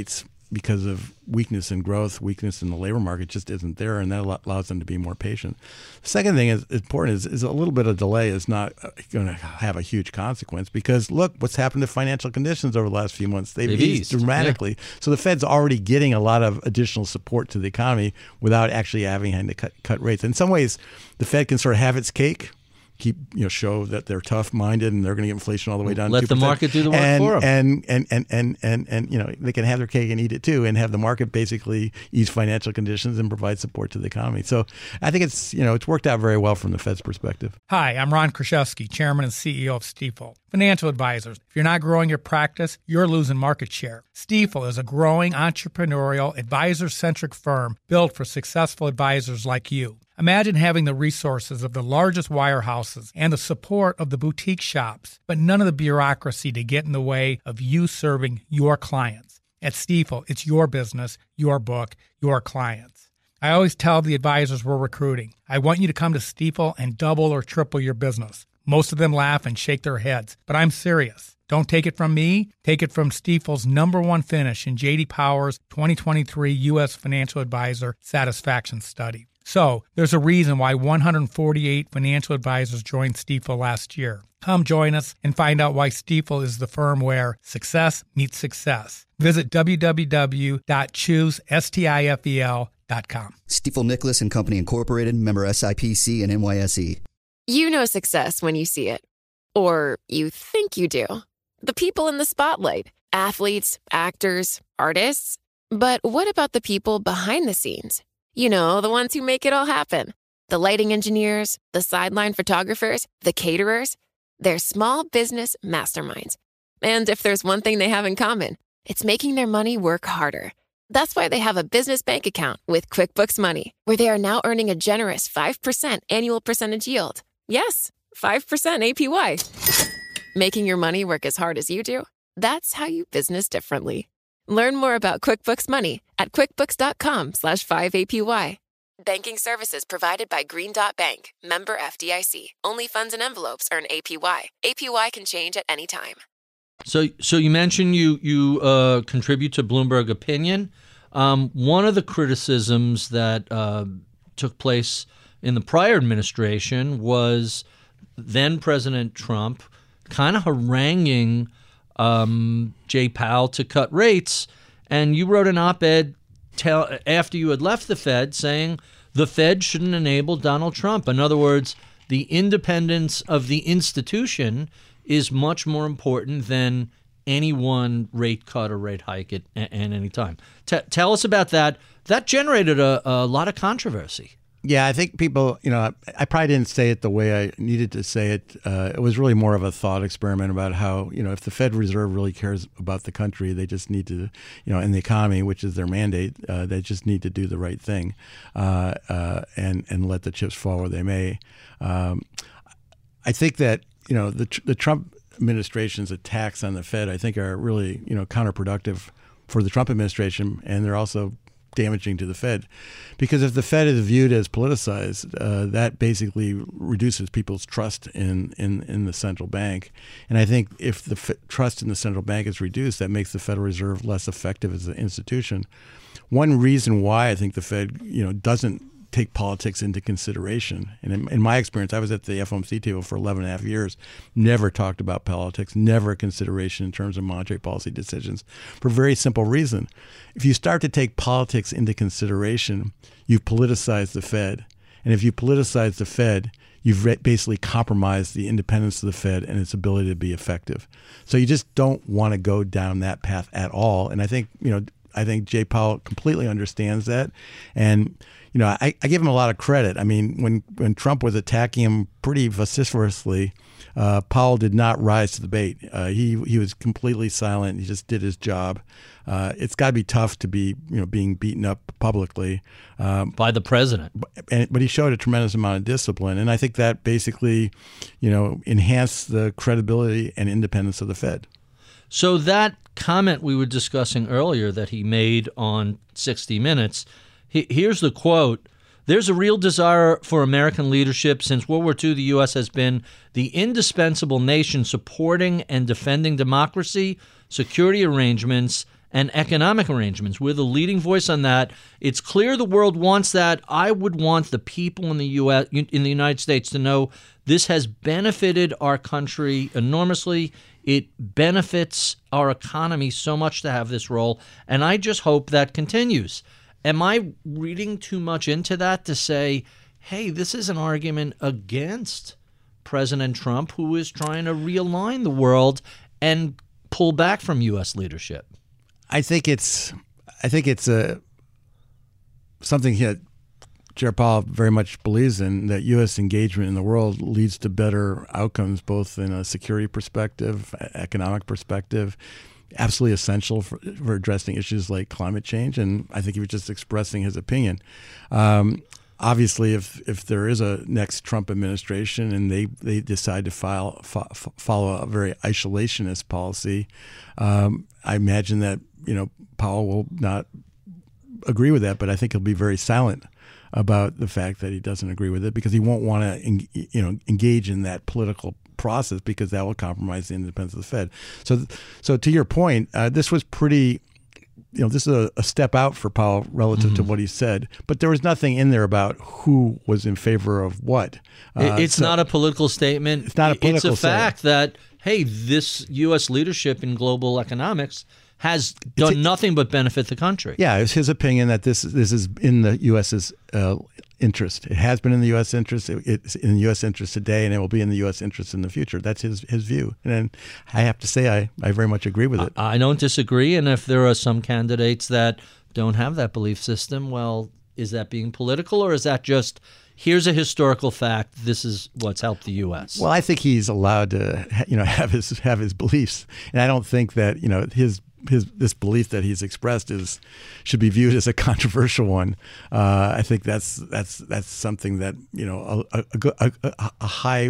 because of weakness in growth, weakness in the labor market just isn't there, and that allows them to be more patient. The second thing is important is a little bit of delay is not going to have a huge consequence, because look what's happened to financial conditions over the last few months. They've eased dramatically. Yeah. So the Fed's already getting a lot of additional support to the economy without actually having to cut rates. In some ways, the Fed can sort of have its cake, show that they're tough-minded and they're going to get inflation all the way down. Let 2%. the market do the work for them. And they can have their cake and eat it too, and have the market basically ease financial conditions and provide support to the economy. So I think it's worked out very well from the Fed's perspective. Hi, I'm Ron Kraszewski, Chairman and CEO of Stifel. Financial advisors. If you're not growing your practice, you're losing market share. Stifel is a growing entrepreneurial, advisor-centric firm built for successful advisors like you. Imagine having the resources of the largest wirehouses and the support of the boutique shops, but none of the bureaucracy to get in the way of you serving your clients. At Stifel, it's your business, your book, your clients. I always tell the advisors we're recruiting, I want you to come to Stifel and double or triple your business. Most of them laugh and shake their heads, but I'm serious. Don't take it from me. Take it from Stifel's #1 finish in J.D. Power's 2023 U.S. Financial Advisor Satisfaction Study. So, there's a reason why 148 financial advisors joined Stifel last year. Come join us and find out why Stifel is the firm where success meets success. Visit www.choosestifel.com. Stifel Nicholas and Company Incorporated, member SIPC and NYSE. You know success when you see it. Or you think you do. The people in the spotlight. Athletes, actors, artists. But what about the people behind the scenes? You know, the ones who make it all happen. The lighting engineers, the sideline photographers, the caterers. They're small business masterminds. And if there's one thing they have in common, it's making their money work harder. That's why they have a business bank account with QuickBooks Money, where they are now earning a generous 5% annual percentage yield. Yes, 5% APY. Making your money work as hard as you do? That's how you business differently. Learn more about QuickBooks Money at quickbooks.com/5APY. Banking services provided by Green Dot Bank, member FDIC. Only funds and envelopes earn APY. APY can change at any time. So you mentioned you contribute to Bloomberg Opinion. One of the criticisms that took place in the prior administration was then President Trump kind of haranguing Jay Powell to cut rates, and you wrote an op-ed after you had left the Fed saying the Fed shouldn't enable Donald Trump. In other words, the independence of the institution is much more important than any one rate cut or rate hike at any time. Tell us about that. That generated a lot of controversy. Yeah, I think people, I probably didn't say it the way I needed to say it. It was really more of a thought experiment about how, if the Fed Reserve really cares about the country, they just need to, and the economy, which is their mandate, they just need to do the right thing and let the chips fall where they may. I think that, the Trump administration's attacks on the Fed, I think, are really, counterproductive for the Trump administration, and they're also damaging to the Fed, because if the Fed is viewed as politicized, that basically reduces people's trust in the central bank. And I think if the trust in the central bank is reduced, that makes the Federal Reserve less effective as an institution. One reason why I think the Fed, doesn't take politics into consideration. And in my experience, I was at the FOMC table for 11 and a half years, never talked about politics, never a consideration in terms of monetary policy decisions, for a very simple reason. If you start to take politics into consideration, you've politicized the Fed. And if you politicize the Fed, you've basically compromised the independence of the Fed and its ability to be effective. So you just don't want to go down that path at all. And I think, Jay Powell completely understands that. And I give him a lot of credit. I mean, when Trump was attacking him pretty vociferously, Powell did not rise to the bait. He was completely silent. He just did his job. It's got to be tough to be being beaten up publicly by the president. But he showed a tremendous amount of discipline, and I think that basically, enhanced the credibility and independence of the Fed. So that comment we were discussing earlier that he made on 60 Minutes. Here's the quote. There's a real desire for American leadership. Since World War II, the U.S. has been the indispensable nation supporting and defending democracy, security arrangements, and economic arrangements. We're the leading voice on that. It's clear the world wants that. I would want the people in the U.S., in the United States, to know this has benefited our country enormously. It benefits our economy so much to have this role, and I just hope that continues. Am I reading too much into that to say, hey, this is an argument against President Trump, who is trying to realign the world and pull back from U.S. leadership? I think it's something that Chair Powell very much believes in, that U.S. engagement in the world leads to better outcomes, both in a security perspective, economic perspective, absolutely essential for addressing issues like climate change. And I think he was just expressing his opinion. Obviously, if there is a next Trump administration and they decide to follow a very isolationist policy, I imagine that Powell will not agree with that. But I think he'll be very silent about the fact that he doesn't agree with it, because he won't want to engage in that political process, because that will compromise the independence of the Fed. So to your point, this was pretty. This is a step out for Powell relative to what he said, but there was nothing in there about who was in favor of what. It's not a political statement. It's not a political It's a fact that, hey, this U.S. leadership in global economics has done nothing but benefit the country. Yeah, it's his opinion that this is in the U.S.'s interest. It has been in the U.S. interest. It's in the U.S. interest today, and it will be in the U.S. interest in the future. That's his view. And I have to say I very much agree with it. I don't disagree. And if there are some candidates that don't have that belief system, well, is that being political, or is that just, here's a historical fact, this is what's helped the U.S.? Well, I think he's allowed to have his beliefs. And I don't think that this belief that he's expressed should be viewed as a controversial one. I think that's something that a high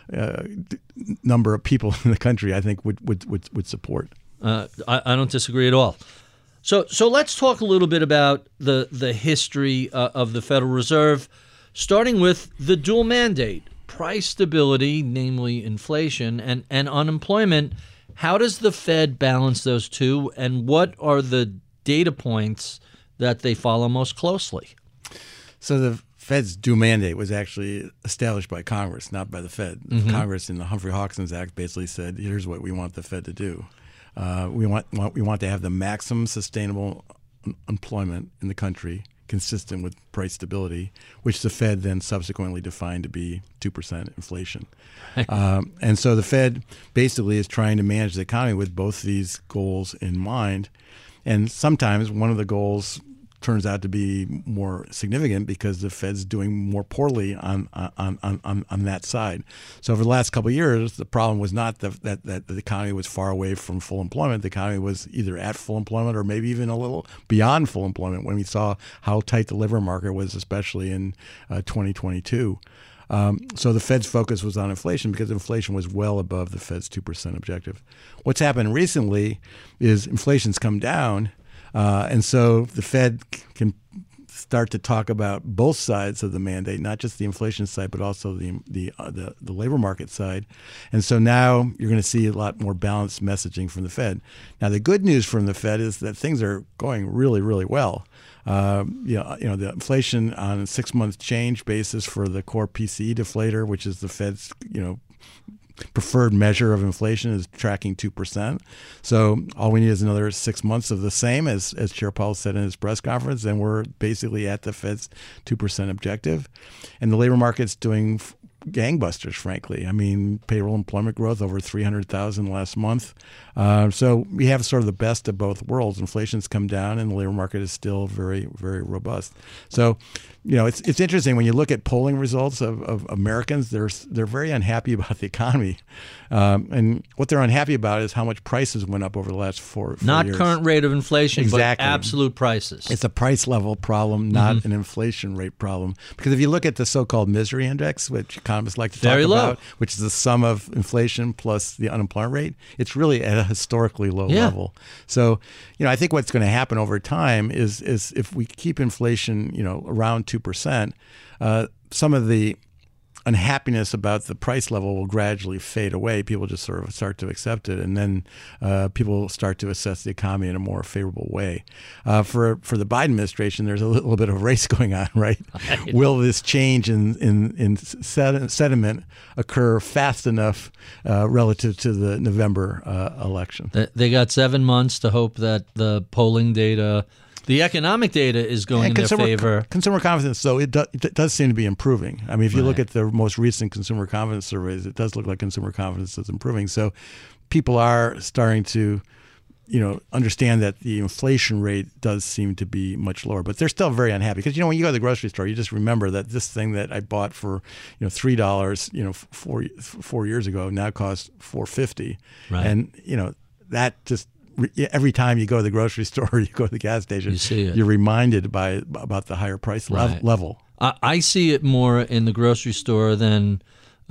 number of people in the country, I think, would support. I don't disagree at all. So let's talk a little bit about the history of the Federal Reserve, starting with the dual mandate: price stability, namely inflation, and unemployment. How does the Fed balance those two, and what are the data points that they follow most closely? So the Fed's dual mandate was actually established by Congress, not by the Fed. Mm-hmm. Congress in the Humphrey-Hawkins Act basically said, here's what we want the Fed to do. We want to have the maximum sustainable employment in the country, consistent with price stability, which the Fed then subsequently defined to be 2% inflation. And so the Fed basically is trying to manage the economy with both these goals in mind. And sometimes one of the goals turns out to be more significant because the Fed's doing more poorly on that side. So over the last couple of years, the problem was not that the economy was far away from full employment. The economy was either at full employment or maybe even a little beyond full employment when we saw how tight the labor market was, especially in 2022. So the Fed's focus was on inflation because inflation was well above the Fed's 2% objective. What's happened recently is inflation's come down. And so the Fed can start to talk about both sides of the mandate, not just the inflation side, but also the labor market side. And so now you're going to see a lot more balanced messaging from the Fed. Now, the good news from the Fed is that things are going really, really well. The inflation on a 6-month change basis for the core PCE deflator, which is the Fed's, preferred measure of inflation, is tracking 2%. So all we need is another 6 months of the same, as Chair Powell said in his press conference, and we're basically at the Fed's 2% objective. And the labor market's doing gangbusters, frankly. I mean, payroll employment growth over 300,000 last month. So we have sort of the best of both worlds. Inflation's come down and the labor market is still very, very robust. So, it's interesting when you look at polling results of Americans, they're very unhappy about the economy. And what they're unhappy about is how much prices went up over the last four years. Not current rate of inflation, exactly. But absolute prices. It's a price level problem, not an inflation rate problem. Because if you look at the so-called misery index, which economists like to talk about, which is the sum of inflation plus the unemployment rate, it's really at a historically low level. So, I think what's going to happen over time is if we keep inflation, around 2%, some of the unhappiness about the price level will gradually fade away. People just sort of start to accept it, and then people start to assess the economy in a more favorable way. For the Biden administration, there's a little bit of a race going on, right? Will this change in sentiment occur fast enough relative to the November election? They got 7 months to hope that the polling data, the economic data, is going in their favor. Consumer confidence, though, it does seem to be improving. I mean, if you look at the most recent consumer confidence surveys, it does look like consumer confidence is improving. So people are starting to, understand that the inflation rate does seem to be much lower, but they're still very unhappy because when you go to the grocery store, you just remember that this thing that I bought for $3, 4 years ago now costs $4.50, right. And that just. Every time you go to the grocery store or you go to the gas station, you see it. You're reminded about the higher price level. I see it more in the grocery store than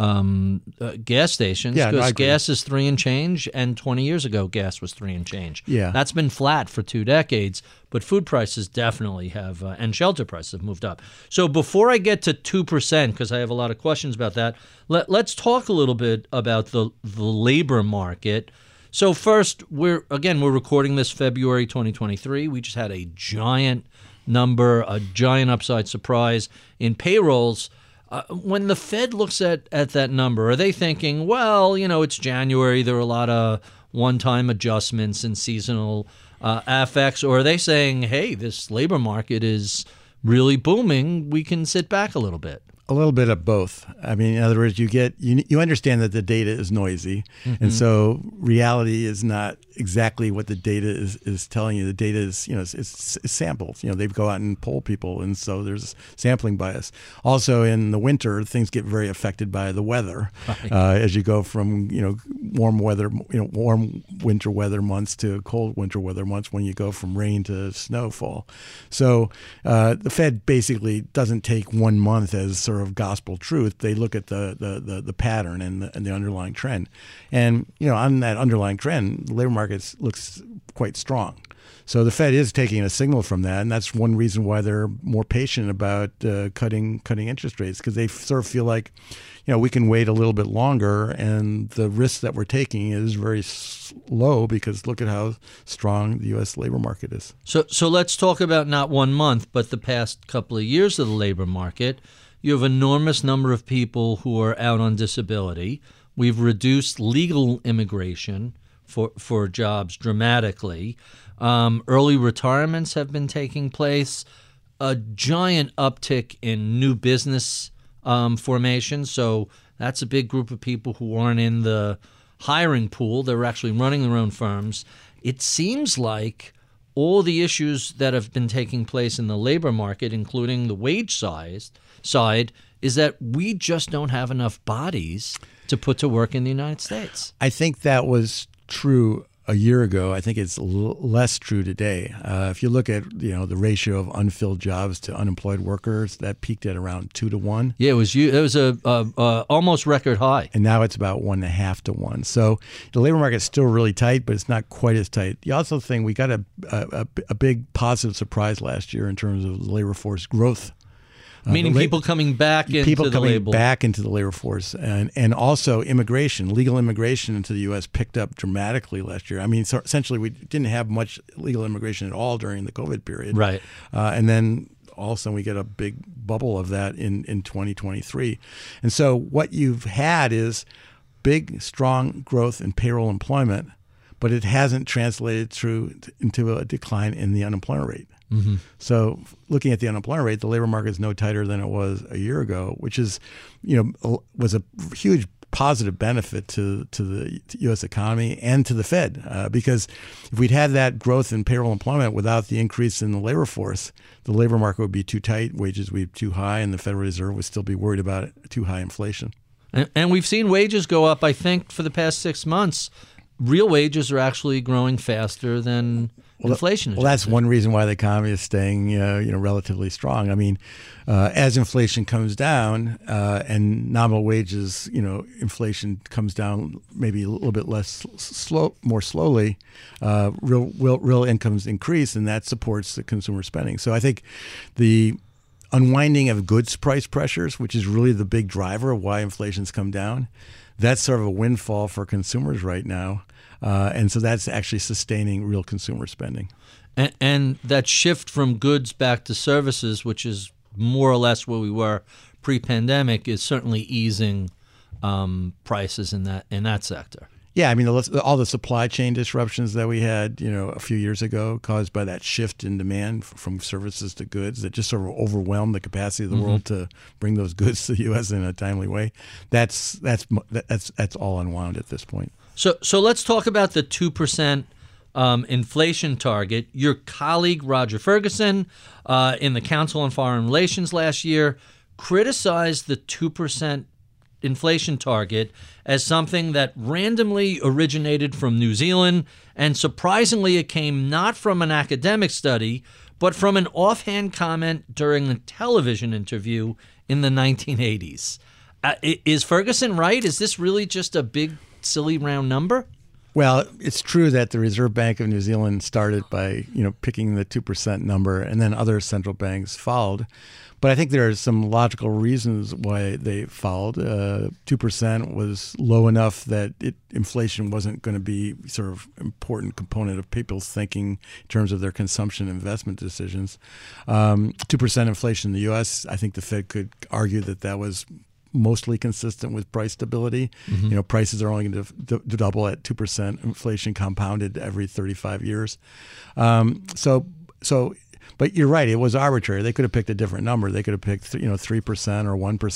gas stations, because gas is 3 and change, and 20 years ago gas was 3 and change. Yeah. That's been flat for 2 decades, but food prices definitely have, and shelter prices have moved up. So before I get to 2%, because I have a lot of questions about that, let's talk a little bit about the labor market. So first, we're recording this February 2023. We just had a giant number, a giant upside surprise in payrolls. When the Fed looks at that number, are they thinking, well, it's January, there are a lot of one-time adjustments and seasonal affects, or are they saying, hey, this labor market is really booming, we can sit back a little bit? A little bit of both. I mean, in other words, you understand that the data is noisy, and so reality is not exactly what the data is telling you. The data is, it's samples. They go out and poll people, and so there's sampling bias. Also, in the winter, things get very affected by the weather, right. As you go from warm winter weather months to cold winter weather months. When you go from rain to snowfall, so the Fed basically doesn't take 1 month as sort of gospel truth. They look at the pattern and the underlying trend, and on that underlying trend, the labor market looks quite strong. So the Fed is taking a signal from that, and that's one reason why they're more patient about cutting interest rates, because they sort of feel like we can wait a little bit longer, and the risk that we're taking is very low because look at how strong the U.S. labor market is. So let's talk about not 1 month, but the past couple of years of the labor market. You have an enormous number of people who are out on disability. We've reduced legal immigration for jobs dramatically. Early retirements have been taking place. A giant uptick in new business formation. So that's a big group of people who aren't in the hiring pool. They're actually running their own firms. It seems like all the issues that have been taking place in the labor market, including the wage side, is that we just don't have enough bodies to put to work in the United States. I think that was true a year ago. I think it's less true today. If you look at the ratio of unfilled jobs to unemployed workers, that peaked at around 2 to 1. Yeah, it was a almost record high, and now it's about 1.5 to 1. So the labor market's still really tight, but it's not quite as tight. You also think we got a big positive surprise last year in terms of labor force growth. Meaning people coming back into the labor force, and also immigration, legal immigration into the U.S. picked up dramatically last year. I mean, so essentially we didn't have much legal immigration at all during the COVID period. Right. And then all of a sudden we get a big bubble of that in 2023. And so what you've had is big, strong growth in payroll employment, but it hasn't translated into a decline in the unemployment rate. Mm-hmm. So looking at the unemployment rate, the labor market is no tighter than it was a year ago, which is, was a huge positive benefit to the U.S. economy and to the Fed, because if we'd had that growth in payroll employment without the increase in the labor force, the labor market would be too tight, wages would be too high, and the Federal Reserve would still be worried about too high inflation. And we've seen wages go up, I think, for the past 6 months. Real wages are actually growing faster than inflation. Well, that's one reason why the economy is staying, relatively strong. I mean, as inflation comes down and nominal wages, inflation comes down maybe a little bit more slowly. Real incomes increase, and that supports the consumer spending. So I think the unwinding of goods price pressures, which is really the big driver of why inflation's come down. That's sort of a windfall for consumers right now. And so that's actually sustaining real consumer spending. And that shift from goods back to services, which is more or less where we were pre-pandemic, is certainly easing prices in that sector. Yeah, I mean, all the supply chain disruptions that we had, a few years ago, caused by that shift in demand from services to goods, that just sort of overwhelmed the capacity of the world to bring those goods to the U.S. in a timely way. That's all unwound at this point. So let's talk about the 2% inflation target. Your colleague Roger Ferguson in the Council on Foreign Relations last year criticized the 2% inflation target as something that randomly originated from New Zealand, and surprisingly it came not from an academic study, but from an offhand comment during a television interview in the 1980s. Is Ferguson right? Is this really just a big, silly round number? Well, it's true that the Reserve Bank of New Zealand started by, picking the 2% number, and then other central banks followed. But I think there are some logical reasons why they followed. 2% was low enough that inflation wasn't going to be sort of important component of people's thinking in terms of their consumption and investment decisions. 2% inflation in the U.S., I think the Fed could argue that was mostly consistent with price stability. Prices are only going to double at 2% inflation compounded every 35 years. But you're right, it was arbitrary. They could have picked a different number. They could have picked 3% or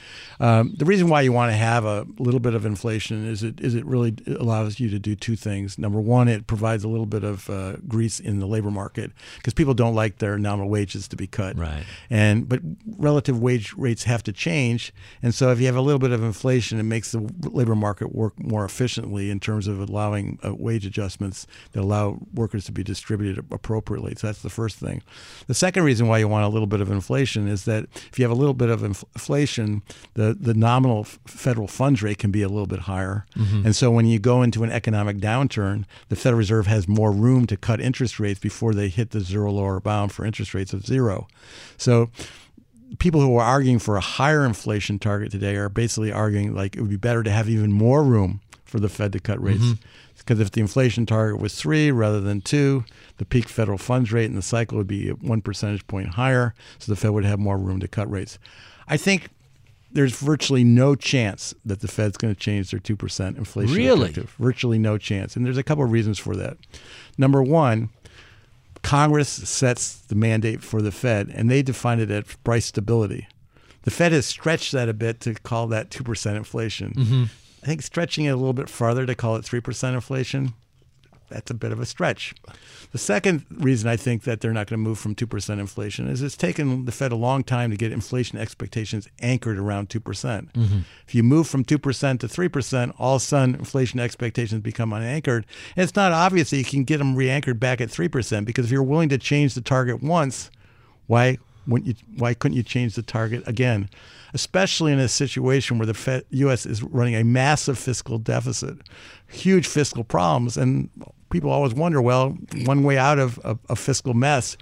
1%. The reason why you want to have a little bit of inflation is it really allows you to do two things. Number one, it provides a little bit of grease in the labor market because people don't like their nominal wages to be cut. Right. But relative wage rates have to change. And so if you have a little bit of inflation, it makes the labor market work more efficiently in terms of allowing wage adjustments that allow workers to be distributed appropriately. So that's the first thing. The second reason why you want a little bit of inflation is that if you have a little bit of inflation, the nominal federal funds rate can be a little bit higher. And so when you go into an economic downturn, the Federal Reserve has more room to cut interest rates before they hit the zero lower bound for interest rates of zero. So people who are arguing for a higher inflation target today are basically arguing like it would be better to have even more room for the Fed to cut rates. Because if the inflation target was 3 rather than 2, the peak federal funds rate in the cycle would be 1 percentage point higher, so the Fed would have more room to cut rates. I think there's virtually no chance that the Fed's going to change their 2% inflation objective. Virtually no chance. And there's a couple of reasons for that. Number one, Congress sets the mandate for the Fed, and they define it as price stability. The Fed has stretched that a bit to call that 2% inflation. I think stretching it a little bit farther to call it 3% inflation, that's a bit of a stretch. The second reason I think that they're not going to move from 2% inflation is it's taken the Fed a long time to get inflation expectations anchored around 2%. If you move from 2% to 3%, all of a sudden inflation expectations become unanchored. And it's not obvious that you can get them re-anchored back at 3% because if you're willing to change the target once, why couldn't you change the target again? Especially in a situation where the U.S. is running a massive fiscal deficit, huge fiscal problems, and people always wonder, well, one way out of a fiscal mess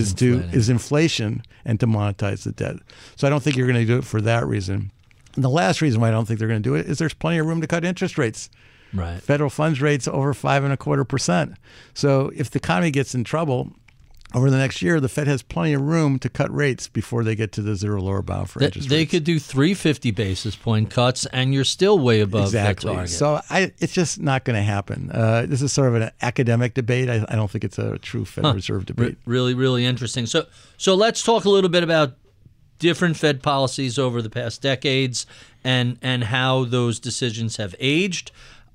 is inflation and to monetize the debt. So I don't think you're going to do it for that reason. And the last reason why I don't think they're going to do it is there's plenty of room to cut interest rates. Right. Federal funds rates over 5.25%. So if the economy gets in trouble, over the next year, the Fed has plenty of room to cut rates before they get to the zero lower bound for interest rates. They could do 350 basis point cuts, and you're still way above that target. So it's just not going to happen. This is sort of an academic debate. I don't think it's a true Federal Reserve debate. Really, really interesting. So let's talk a little bit about different Fed policies over the past decades and how those decisions have aged.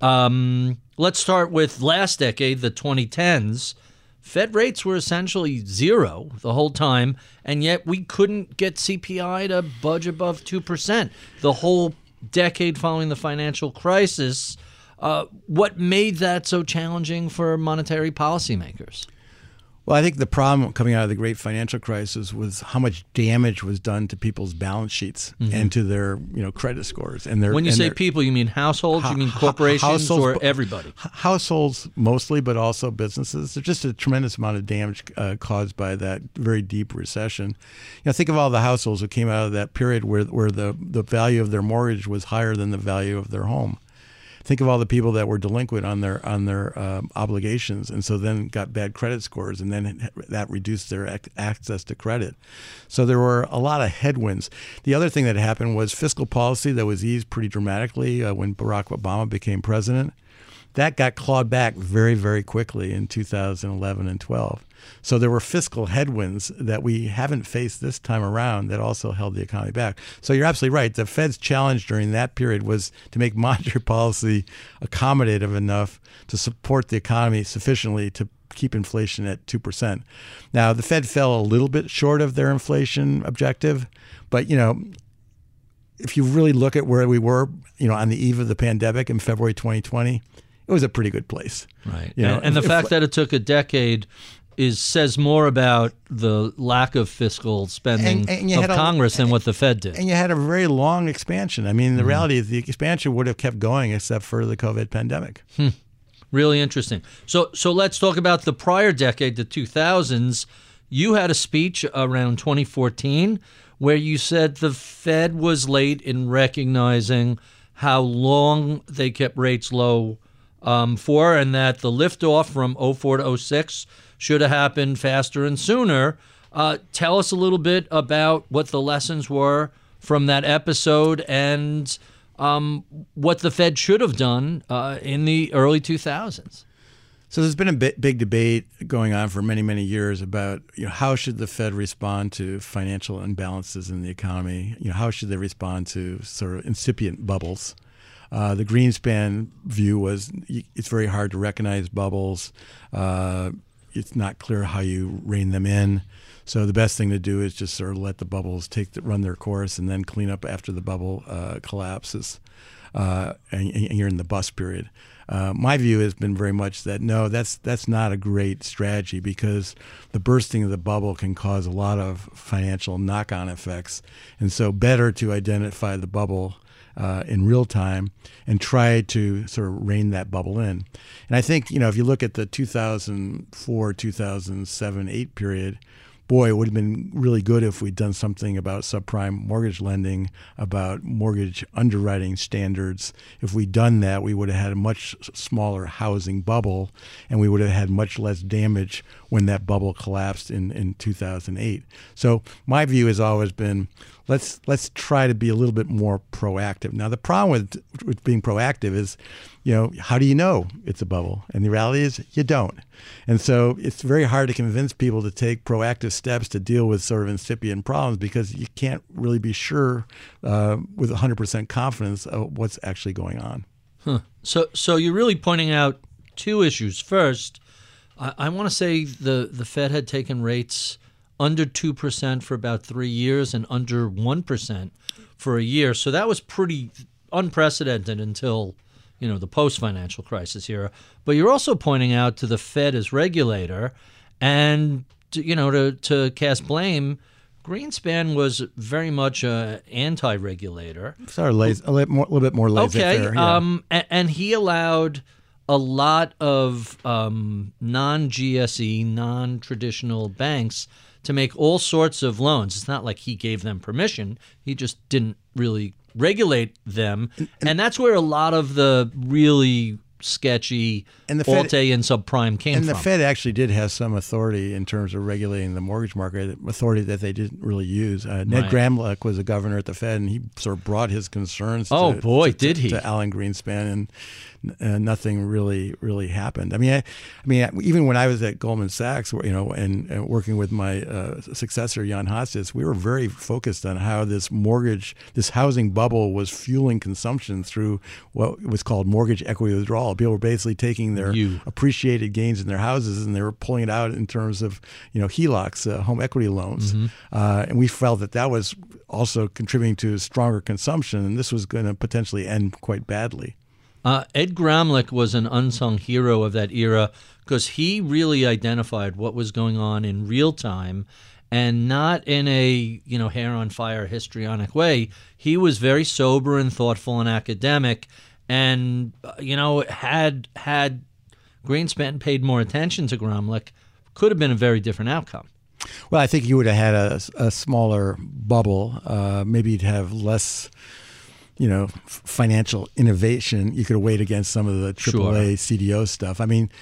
Let's start with last decade, the 2010s. Fed rates were essentially zero the whole time, and yet we couldn't get CPI to budge above 2% the whole decade following the financial crisis. What made that so challenging for monetary policymakers? Well, I think the problem coming out of the great financial crisis was how much damage was done to people's balance sheets and to their credit scores. And when you say people, you mean households, you mean corporations, or everybody? Households mostly, but also businesses. There's just a tremendous amount of damage caused by that very deep recession. Think of all the households who came out of that period where the value of their mortgage was higher than the value of their home. Think of all the people that were delinquent on their obligations, and so then got bad credit scores, and then that reduced their access to credit. So there were a lot of headwinds. The other thing that happened was fiscal policy that was eased pretty dramatically when Barack Obama became president. That got clawed back very, very quickly in 2011 and 12. So there were fiscal headwinds that we haven't faced this time around that also held the economy back. So you're absolutely right. The Fed's challenge during that period was to make monetary policy accommodative enough to support the economy sufficiently to keep inflation at 2%. Now, the Fed fell a little bit short of their inflation objective, but, if you really look at where we were, on the eve of the pandemic in February 2020, it was a pretty good place. Right. And the fact that it took a decade says more about the lack of fiscal spending of Congress than what the Fed did. And you had a very long expansion. I mean, the reality is the expansion would have kept going except for the COVID pandemic. Really interesting. So let's talk about the prior decade, the 2000s. You had a speech around 2014 where you said the Fed was late in recognizing how long they kept rates low for, and that the liftoff from 04 to 06 should have happened faster and sooner. Tell us a little bit about what the lessons were from that episode and what the Fed should have done in the early 2000s. So there's been a big debate going on for many, many years about how should the Fed respond to financial imbalances in the economy? How should they respond to sort of incipient bubbles? The Greenspan view was it's very hard to recognize bubbles. It's not clear how you rein them in. So the best thing to do is just sort of let the bubbles run their course and then clean up after the bubble collapses and you're in the bust period. My view has been very much that no, that's not a great strategy because the bursting of the bubble can cause a lot of financial knock-on effects. And so better to identify the bubble in real time and try to sort of rein that bubble in. And I think, if you look at the 2004, 2007, 8 period, boy, it would have been really good if we'd done something about subprime mortgage lending, about mortgage underwriting standards. If we'd done that, we would have had a much smaller housing bubble, and we would have had much less damage when that bubble collapsed in 2008. So my view has always been, let's try to be a little bit more proactive. Now, the problem with being proactive is, how do you know it's a bubble? And the reality is you don't. And so it's very hard to convince people to take proactive steps to deal with sort of incipient problems because you can't really be sure with 100% confidence of what's actually going on. So you're really pointing out two issues. First, I want to say the Fed had taken rates under 2% for about 3 years and under 1% for a year. So that was pretty unprecedented until, the post-financial crisis era. But you're also pointing out to the Fed as regulator and, to cast blame, Greenspan was very much an anti-regulator. Sorry, a little bit more laissez-faire. Okay, and he allowed a lot of non-GSE, non-traditional banks to make all sorts of loans. It's not like he gave them permission. He just didn't really regulate them. And that's where a lot of the really sketchy Alt-A and subprime came from. And the Fed actually did have some authority in terms of regulating the mortgage market, authority that they didn't really use. Ned Gramlich was a governor at the Fed, and he sort of brought his concerns to Alan Greenspan, and nothing really happened. I mean, even when I was at Goldman Sachs, and working with my successor Jan Hatzius, we were very focused on how this housing bubble was fueling consumption through what was called mortgage equity withdrawal. People were basically taking their appreciated gains in their houses and they were pulling it out in terms of HELOCs, home equity loans, and we felt that was also contributing to stronger consumption, and this was going to potentially end quite badly. Ed Gramlich was an unsung hero of that era because he really identified what was going on in real time, and not in a hair on fire histrionic way. He was very sober and thoughtful and academic, and had Greenspan paid more attention to Gramlich, could have been a very different outcome. Well, I think you would have had a smaller bubble. Maybe you'd have less, financial innovation. You could have weighed against some of the AAA CDO stuff. I mean,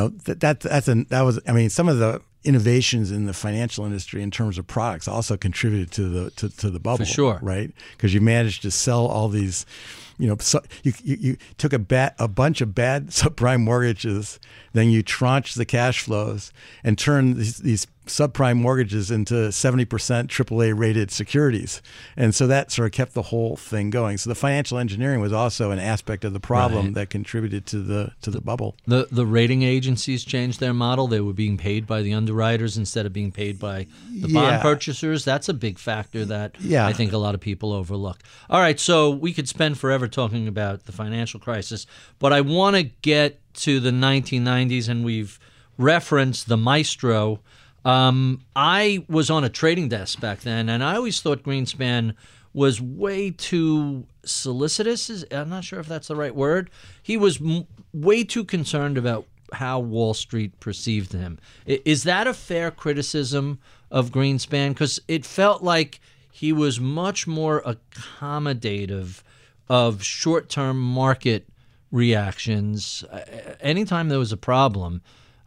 some of the innovations in the financial industry in terms of products also contributed to the bubble. For sure, right? Because you managed to sell all these. So you took a bunch of bad subprime mortgages, then you tranched the cash flows and turned these subprime mortgages into 70% AAA rated securities. And so that sort of kept the whole thing going. So the financial engineering was also an aspect of the problem that contributed to the bubble. The rating agencies changed their model. They were being paid by the underwriters instead of being paid by the bond purchasers. That's a big factor that I think a lot of people overlook. All right, so we could spend forever talking about the financial crisis, but I want to get to the 1990s, and we've referenced the maestro. I was on a trading desk back then, and I always thought Greenspan was way too solicitous. I'm not sure if that's the right word. He was way too concerned about how Wall Street perceived him. Is that a fair criticism of Greenspan? Because it felt like he was much more accommodative of short-term market reactions. Anytime there was a problem,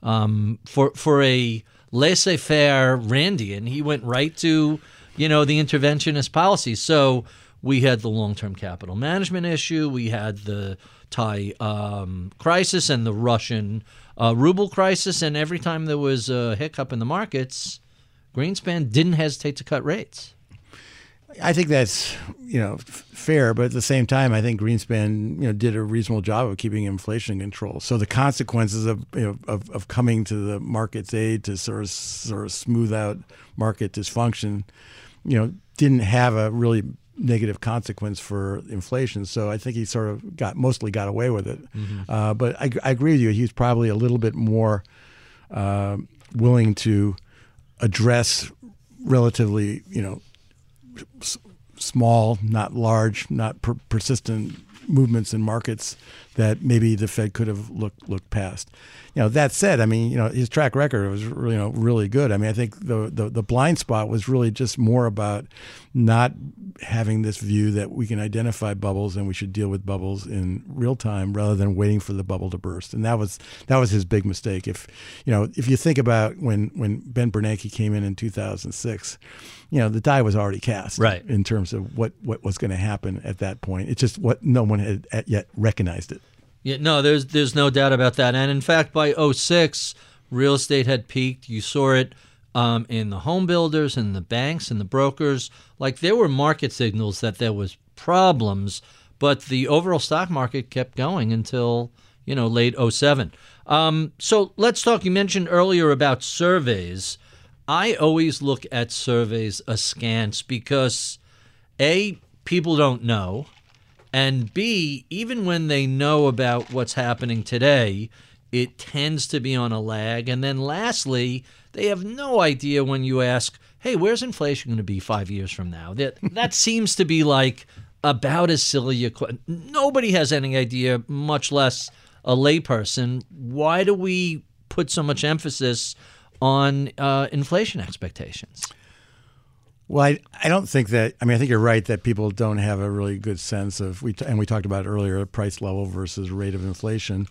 for a laissez-faire Randian, he went right to, the interventionist policies. So we had the long-term capital management issue, we had the Thai crisis and the Russian ruble crisis, and every time there was a hiccup in the markets, Greenspan didn't hesitate to cut rates. I think that's fair, but at the same time, I think Greenspan did a reasonable job of keeping inflation in control. So the consequences of coming to the market's aid to sort of smooth out market dysfunction, didn't have a really negative consequence for inflation. So I think he sort of mostly got away with it. Mm-hmm. But I agree with you. He was probably a little bit more willing to address relatively, small, not large, not persistent movements in markets that maybe the Fed could have looked past. That said, I mean, his track record was really, really good. I mean, I think the blind spot was really just more about not having this view that we can identify bubbles and we should deal with bubbles in real time rather than waiting for the bubble to burst. And that was his big mistake. If you think about when Ben Bernanke came in 2006, the die was already cast, right, in terms of what was going to happen at that point. It's just what no one had yet recognized it. Yeah, no, there's no doubt about that. And in fact, by 2006, real estate had peaked. You saw it in the home builders and the banks and the brokers. Like, there were market signals that there was problems, but the overall stock market kept going until, late 2007. So let's talk. You mentioned earlier about surveys. I always look at surveys askance because, A, people don't know, and B, even when they know about what's happening today, it tends to be on a lag. And then lastly, they have no idea when you ask, hey, where's inflation going to be 5 years from now? That seems to be like about as silly a question. Nobody has any idea, much less a layperson. Why do we put so much emphasis on inflation expectations? Well, I don't think that. I mean, I think you're right that people don't have a really good sense of. And we talked about it earlier, price level versus rate of inflation.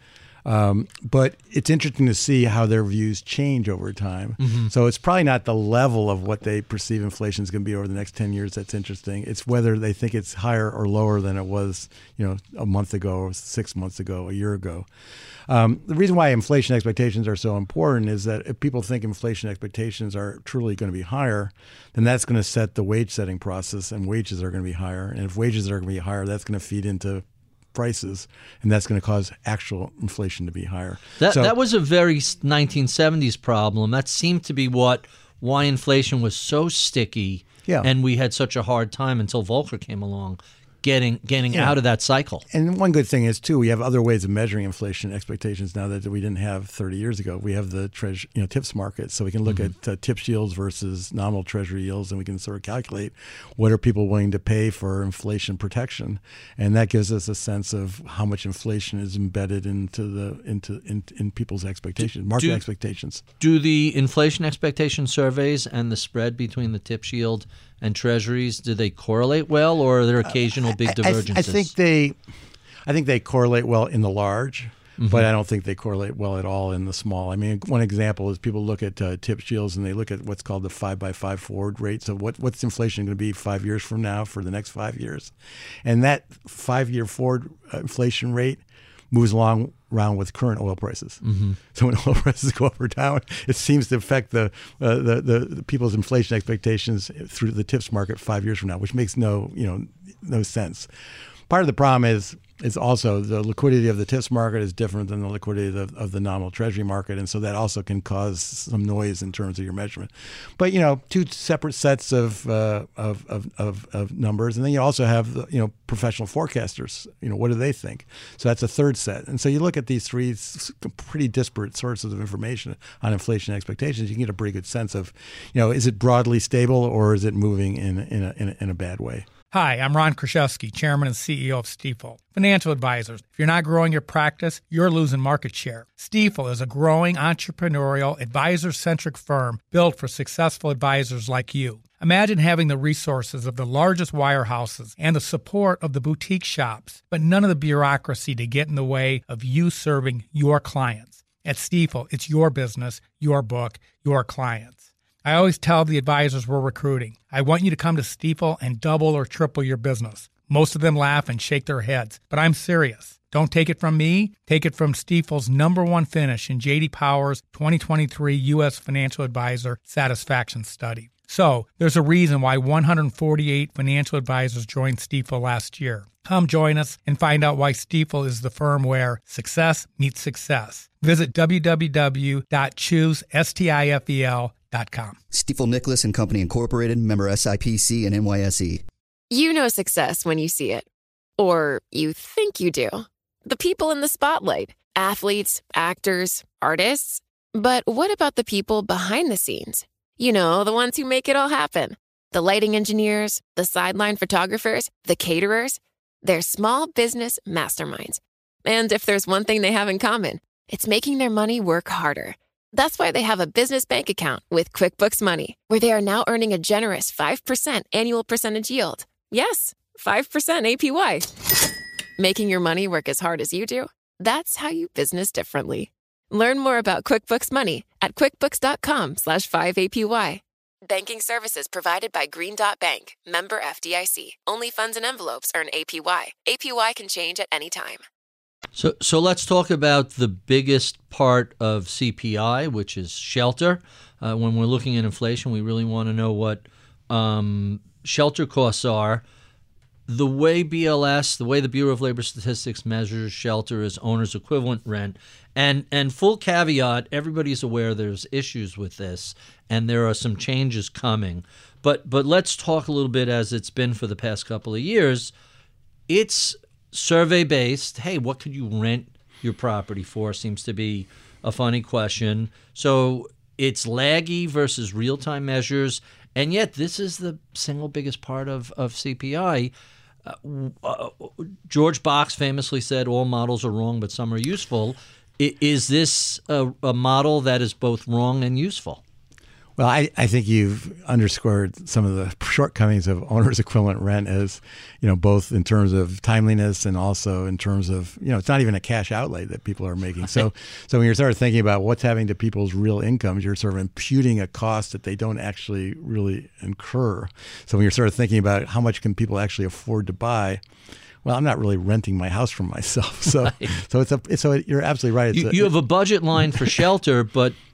But it's interesting to see how their views change over time. Mm-hmm. So it's probably not the level of what they perceive inflation is going to be over the next 10 years that's interesting. It's whether they think it's higher or lower than it was, a month ago, or 6 months ago, a year ago. The reason why inflation expectations are so important is that if people think inflation expectations are truly going to be higher, then that's going to set the wage setting process, and wages are going to be higher. And if wages are going to be higher, that's going to feed into prices, and that's going to cause actual inflation to be higher. That was a very 1970s problem. That seemed to be why inflation was so sticky, and we had such a hard time until Volcker came along. getting out of that cycle. And one good thing is, too, we have other ways of measuring inflation expectations now that we didn't have 30 years ago. We have the TIPS market, so we can look at TIPS yields versus nominal Treasury yields, and we can sort of calculate what are people willing to pay for inflation protection, and that gives us a sense of how much inflation is embedded into in people's expectations, market expectations. Do the inflation expectation surveys and the spread between the TIPS yield and Treasuries, do they correlate well, or are there occasional big divergences? I think they correlate well in the large, but I don't think they correlate well at all in the small. I mean, one example is people look at TIPS yields and they look at what's called the 5x5 forward rate. So what's inflation going to be 5 years from now for the next 5 years? And that 5-year forward inflation rate moves around with current oil prices. So when oil prices go up or down, it seems to affect the people's inflation expectations through the TIPS market 5 years from now, which makes no sense. Part of the problem is also the liquidity of the TIPS market is different than the liquidity of the nominal Treasury market, and so that also can cause some noise in terms of your measurement. But two separate sets of numbers, and then you also have professional forecasters. What do they think? So that's a third set, and so you look at these three pretty disparate sources of information on inflation expectations. You can get a pretty good sense of, is it broadly stable or is it moving in a bad way? Hi, I'm Ron Kraszewski, Chairman and CEO of Stifel. Financial advisors, if you're not growing your practice, you're losing market share. Stifel is a growing entrepreneurial, advisor-centric firm built for successful advisors like you. Imagine having the resources of the largest wirehouses and the support of the boutique shops, but none of the bureaucracy to get in the way of you serving your clients. At Stifel, it's your business, your book, your clients. I always tell the advisors we're recruiting, I want you to come to Stifel and double or triple your business. Most of them laugh and shake their heads, but I'm serious. Don't take it from me. Take it from Stifel's #1 finish in J.D. Power's 2023 U.S. Financial Advisor Satisfaction Study. So there's a reason why 148 financial advisors joined Stifel last year. Come join us and find out why Stifel is the firm where success meets success. Visit www.choosestifel.com. Stifel Nicholas and Company Incorporated, member SIPC and NYSE. You know success when you see it. Or you think you do. The people in the spotlight. Athletes, actors, artists. But what about the people behind the scenes? The ones who make it all happen. The lighting engineers, the sideline photographers, the caterers. They're small business masterminds. And if there's one thing they have in common, it's making their money work harder. That's why they have a business bank account with QuickBooks Money, where they are now earning a generous 5% annual percentage yield. Yes, 5% APY. Making your money work as hard as you do? That's how you business differently. Learn more about QuickBooks Money at quickbooks.com/5APY. Banking services provided by Green Dot Bank, member FDIC. Only funds and envelopes earn APY. APY can change at any time. So let's talk about the biggest part of CPI, which is shelter. When we're looking at inflation, we really want to know what shelter costs are. The way BLS, the way the Bureau of Labor Statistics measures shelter is owner's equivalent rent. And full caveat, everybody's aware there's issues with this, and there are some changes coming. But let's talk a little bit, as it's been for the past couple of years. It's survey-based. Hey, what could you rent your property for? Seems to be a funny question. So it's laggy versus real-time measures, and yet this is the single biggest part of CPI. George Box famously said, all models are wrong, but some are useful. Is this a model that is both wrong and useful? Well, I think you've underscored some of the shortcomings of owner's equivalent rent as, both in terms of timeliness and also in terms of, it's not even a cash outlay that people are making. So when you're sort of thinking about what's happening to people's real incomes, you're sort of imputing a cost that they don't actually really incur. So when you're sort of thinking about how much can people actually afford to buy, well, I'm not really renting my house from myself. So right. so you're absolutely right. You have a budget line for shelter, but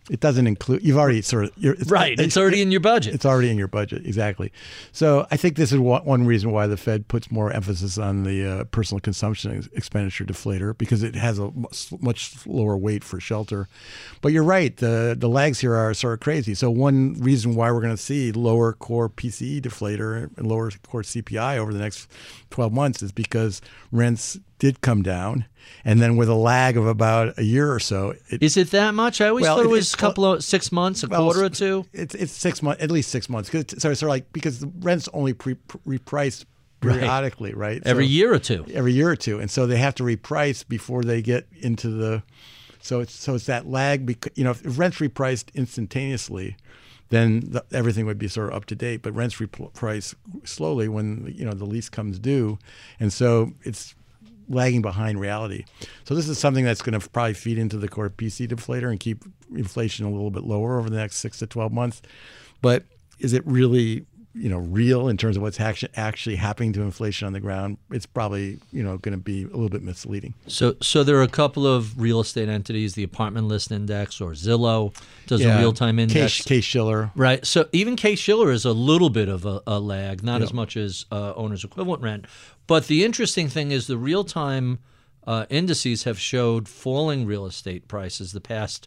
It doesn't include. You've already sort of It's already in your budget. It's already in your budget, exactly. So I think this is one reason why the Fed puts more emphasis on the personal consumption expenditure deflator, because it has a much lower weight for shelter. But you're right, the lags here are sort of crazy. So one reason why we're going to see lower core PCE deflator and lower core CPI over the next 12 months is because rents did come down, and then with a lag of about a year or so. Is it that much? I always thought it was a couple of 6 months, quarter or two. It's 6 months, at least 6 months. So it's sort of like, because the rents only reprice periodically, right? Every year or two. Every year or two, and so they have to reprice before they get into the. So it's that lag. Because if rents repriced instantaneously, then everything would be sort of up to date. But rents reprice slowly when the lease comes due, and so it's lagging behind reality. So this is something that's going to probably feed into the core PC deflator and keep inflation a little bit lower over the next 6 to 12 months. But is it really, real in terms of what's actually happening to inflation on the ground? It's probably, going to be a little bit misleading. So there are a couple of real estate entities, the Apartment List Index or Zillow does a real-time index. Case-Shiller. Right. So even Case-Shiller is a little bit of a lag, not as much as owner's equivalent rent. But the interesting thing is the real-time indices have showed falling real estate prices the past,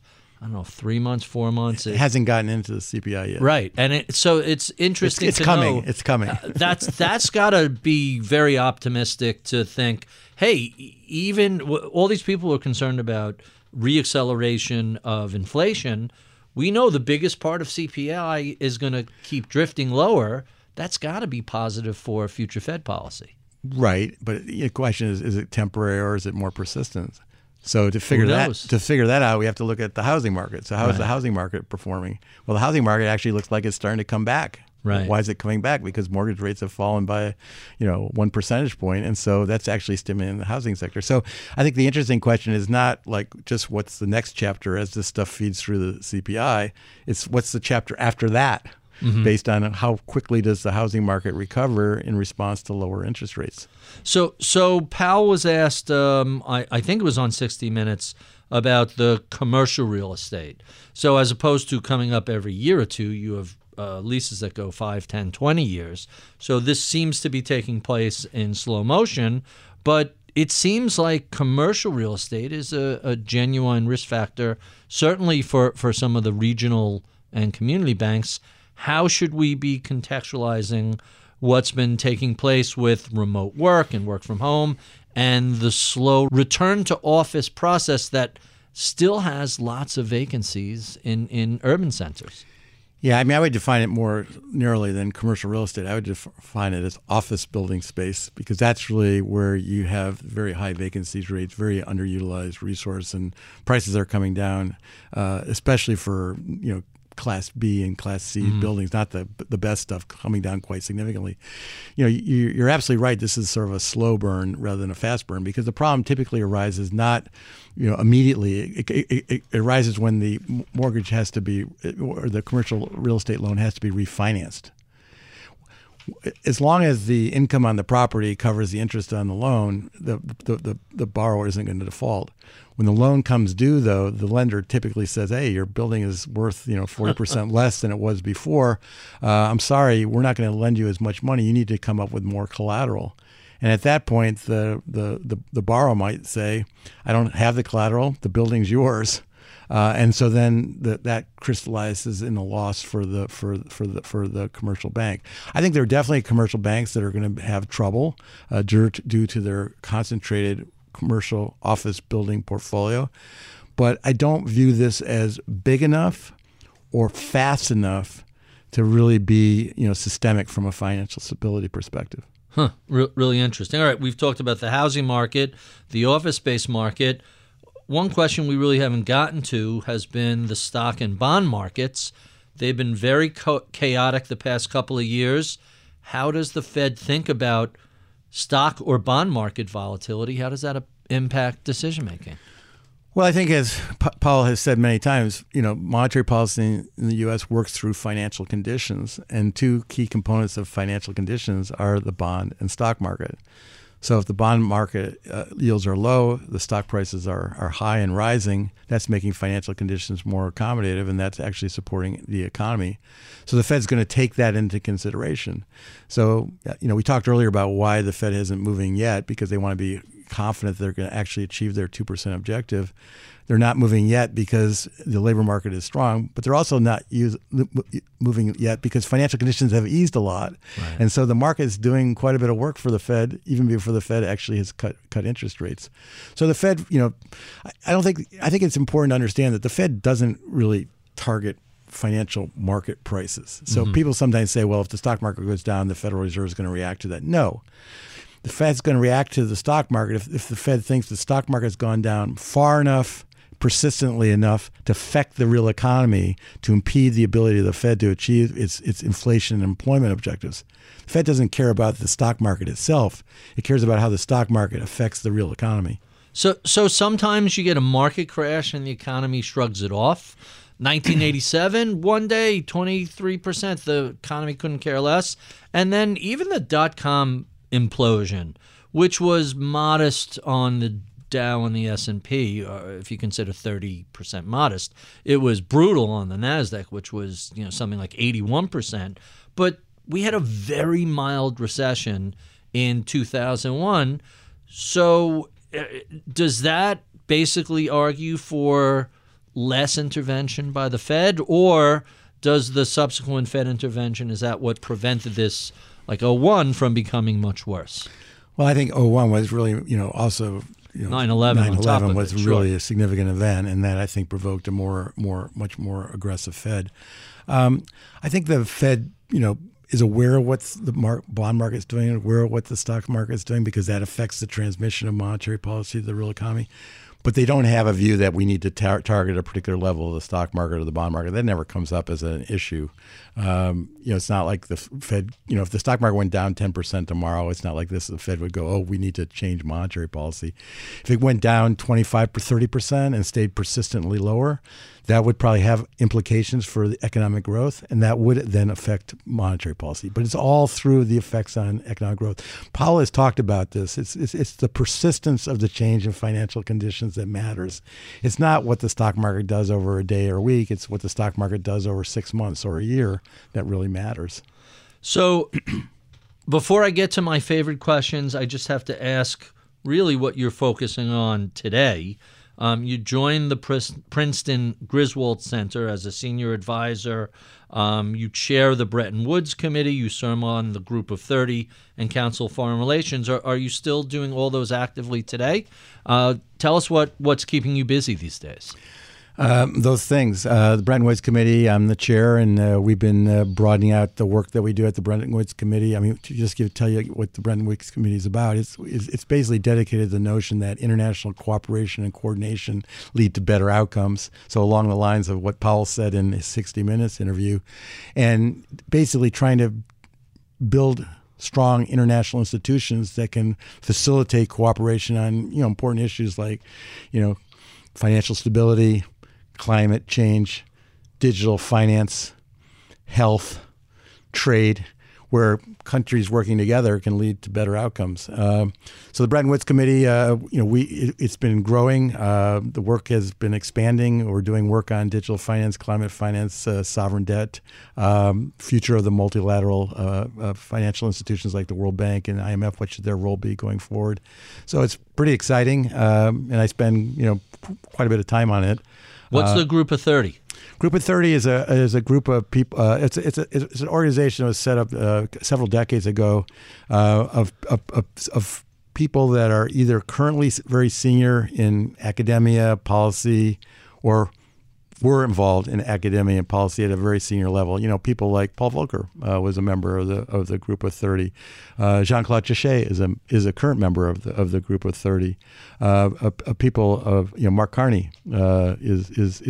3 months, 4 months. It hasn't gotten into the CPI yet. Right. And so it's interesting it's to coming. know. It's coming. That's got to be very optimistic to think, hey, even all these people are concerned about reacceleration of inflation. We know the biggest part of CPI is going to keep drifting lower. That's got to be positive for future Fed policy. Right, but the question is it temporary or is it more persistent? So to figure that out, we have to look at the housing market. So how is the housing market performing? Well, the housing market actually looks like it's starting to come back. Right. Why is it coming back? Because mortgage rates have fallen by, 1 percentage point, and so that's actually stimulating the housing sector. So I think the interesting question is not like just what's the next chapter as this stuff feeds through the CPI. It's what's the chapter after that. Mm-hmm. Based on how quickly does the housing market recover in response to lower interest rates. So Powell was asked, I think it was on 60 Minutes, about the commercial real estate. So as opposed to coming up every year or two, you have leases that go 5, 10, 20 years. So this seems to be taking place in slow motion, but it seems like commercial real estate is a genuine risk factor, certainly for some of the regional and community banks. How should we be contextualizing what's been taking place with remote work and work from home and the slow return to office process that still has lots of vacancies in urban centers? Yeah, I would define it more narrowly than commercial real estate. I would define it as office building space, because that's really where you have very high vacancies rates, very underutilized resource, and prices are coming down, especially for, Class B and Class C buildings, not the best stuff, coming down quite significantly. You're absolutely right. This is sort of a slow burn rather than a fast burn, because the problem typically arises not, immediately. It arises when the mortgage has to be, or the commercial real estate loan has to be refinanced. As long as the income on the property covers the interest on the loan, the borrower isn't going to default. When the loan comes due, though, the lender typically says, "Hey, your building is worth 40% less than it was before. I'm sorry, we're not going to lend you as much money. You need to come up with more collateral." And at that point, the borrower might say, "I don't have the collateral. The building's yours." And so then that crystallizes in a loss for the commercial bank. I think there are definitely commercial banks that are going to have trouble due to their concentrated commercial office building portfolio, but I don't view this as big enough or fast enough to really be systemic from a financial stability perspective. Really interesting. All right, we've talked about the housing market, the office space market. One question we really haven't gotten to has been the stock and bond markets. They've been very chaotic the past couple of years. How does the Fed think about stock or bond market volatility? How does that impact decision making? Well, I think, as Powell has said many times, monetary policy in the U.S. works through financial conditions, and two key components of financial conditions are the bond and stock market. So if the bond market yields are low, the stock prices are high and rising, that's making financial conditions more accommodative, and that's actually supporting the economy. So the Fed's going to take that into consideration. So, we talked earlier about why the Fed isn't moving yet, because they want to be confident they're going to actually achieve their 2% objective. They're not moving yet because the labor market is strong, but they're also not moving yet because financial conditions have eased a lot. Right. And so the market is doing quite a bit of work for the Fed, even before the Fed actually has cut interest rates. So the Fed, I think it's important to understand that the Fed doesn't really target financial market prices. So people sometimes say, well, if the stock market goes down, the Federal Reserve is going to react to that. No. The Fed's going to react to the stock market if the Fed thinks the stock market has gone down far enough, persistently enough to affect the real economy, to impede the ability of the Fed to achieve its inflation and employment objectives. The Fed doesn't care about the stock market itself. It cares about how the stock market affects the real economy. So sometimes you get a market crash and the economy shrugs it off. 1987, one day, 23%, the economy couldn't care less. And then even the dot-com implosion, which was modest on the Dow and the S&P, if you consider 30% modest, it was brutal on the NASDAQ, which was something like 81%. But we had a very mild recession in 2001. So does that basically argue for less intervention by the Fed, or does the subsequent Fed intervention, is that what prevented this, like 2001, from becoming much worse? Well, I think 2001 was really, also 9/11 was really a significant event, and that I think provoked a much more aggressive Fed. I think the Fed, is aware of what the bond market is doing, aware of what the stock market is doing, because that affects the transmission of monetary policy to the real economy. But they don't have a view that we need to target a particular level of the stock market or the bond market. That never comes up as an issue. It's not like the Fed, if the stock market went down 10% tomorrow, it's not like this. The Fed would go, oh, we need to change monetary policy. If it went down 25 or 30% and stayed persistently lower, that would probably have implications for the economic growth, and that would then affect monetary policy. But it's all through the effects on economic growth. Powell has talked about this. It's the persistence of the change in financial conditions that matters. It's not what the stock market does over a day or a week. It's what the stock market does over 6 months or a year that really matters. So before I get to my favorite questions, I just have to ask really what you're focusing on today. You joined the Princeton Griswold Center as a senior advisor. You chair the Bretton Woods Committee. You serve on the Group of 30 and Council of Foreign Relations. Are you still doing all those actively today? Tell us what's keeping you busy these days. Those things. The Bretton Woods Committee, I'm the chair, and we've been broadening out the work that we do at the Bretton Woods Committee. I mean, to just tell you what the Bretton Woods Committee is about, it's basically dedicated to the notion that international cooperation and coordination lead to better outcomes. So along the lines of what Powell said in his 60 Minutes interview, and basically trying to build strong international institutions that can facilitate cooperation on important issues like financial stability, climate change, digital finance, health, trade, where countries working together can lead to better outcomes. So the Bretton Woods Committee, it's been growing. The work has been expanding. We're doing work on digital finance, climate finance, sovereign debt, future of the multilateral financial institutions like the World Bank and IMF. What should their role be going forward? So it's pretty exciting, and I spend quite a bit of time on it. What's the Group of 30? Group of 30 is a group of people. It's an organization that was set up several decades ago of people that are either currently very senior in academia, policy, or were involved in academia and policy at a very senior level. People like Paul Volcker was a member of the Group of 30. Jean-Claude Trichet is a current member of the Group of 30. People of Mark Carney is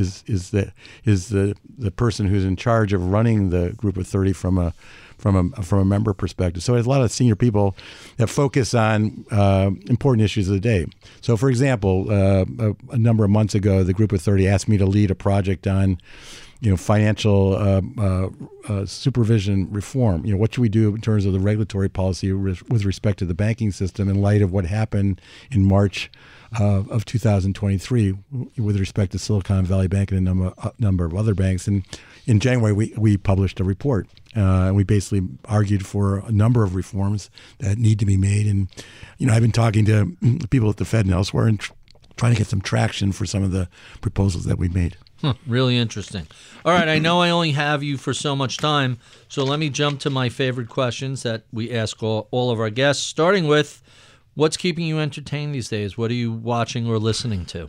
the person who's in charge of running the Group of 30 from a member perspective. So there's a lot of senior people that focus on important issues of the day. So, for example, a number of months ago, the Group of 30 asked me to lead a project on financial supervision reform. What should we do in terms of the regulatory policy with respect to the banking system in light of what happened in March of 2023 with respect to Silicon Valley Bank and a number of other banks. And in January, we published a report. And we basically argued for a number of reforms that need to be made. And, I've been talking to people at the Fed and elsewhere and trying to get some traction for some of the proposals that we made. Really interesting. All right, I know I only have you for so much time, so let me jump to my favorite questions that we ask all of our guests, starting with, what's keeping you entertained these days? What are you watching or listening to?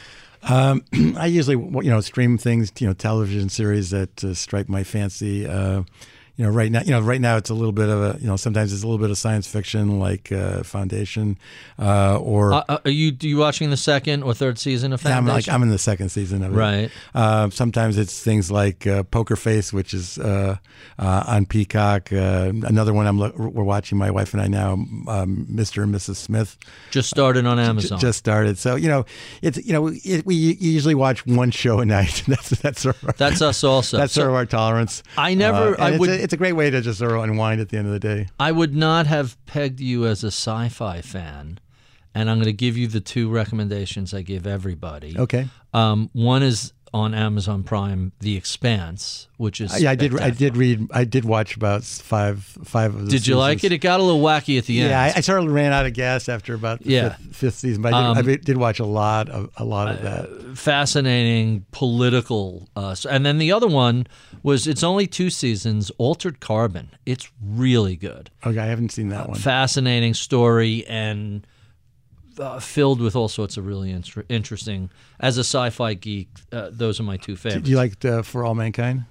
I usually, stream things, television series that strike my fancy. Right now it's a little bit of a, sometimes it's a little bit of science fiction, like Foundation, or. Are you watching the second or third season of Foundation? I'm in the second season of it. Right. Sometimes it's things like Poker Face, which is on Peacock. Another one we're watching, my wife and I now, Mr. and Mrs. Smith. Just started on Amazon. Just started. So we usually watch one show a night. That's us also. That's sort of our tolerance. It's a great way to just sort of unwind at the end of the day. I would not have pegged you as a sci-fi fan, and I'm going to give you the two recommendations I give everybody. Okay. One is on Amazon Prime, The Expanse, which is I did watch about five of the Did seasons. you like it? It got a little wacky at the end. Yeah, I sort of ran out of gas after about the fifth season, but I did watch a lot of that. Fascinating political. And then the other one was, it's only 2 seasons, Altered Carbon. It's really good. Okay, I haven't seen that one. Fascinating story and filled with all sorts of really interesting. As a sci-fi geek, those are my two favorites. Do you like For All Mankind?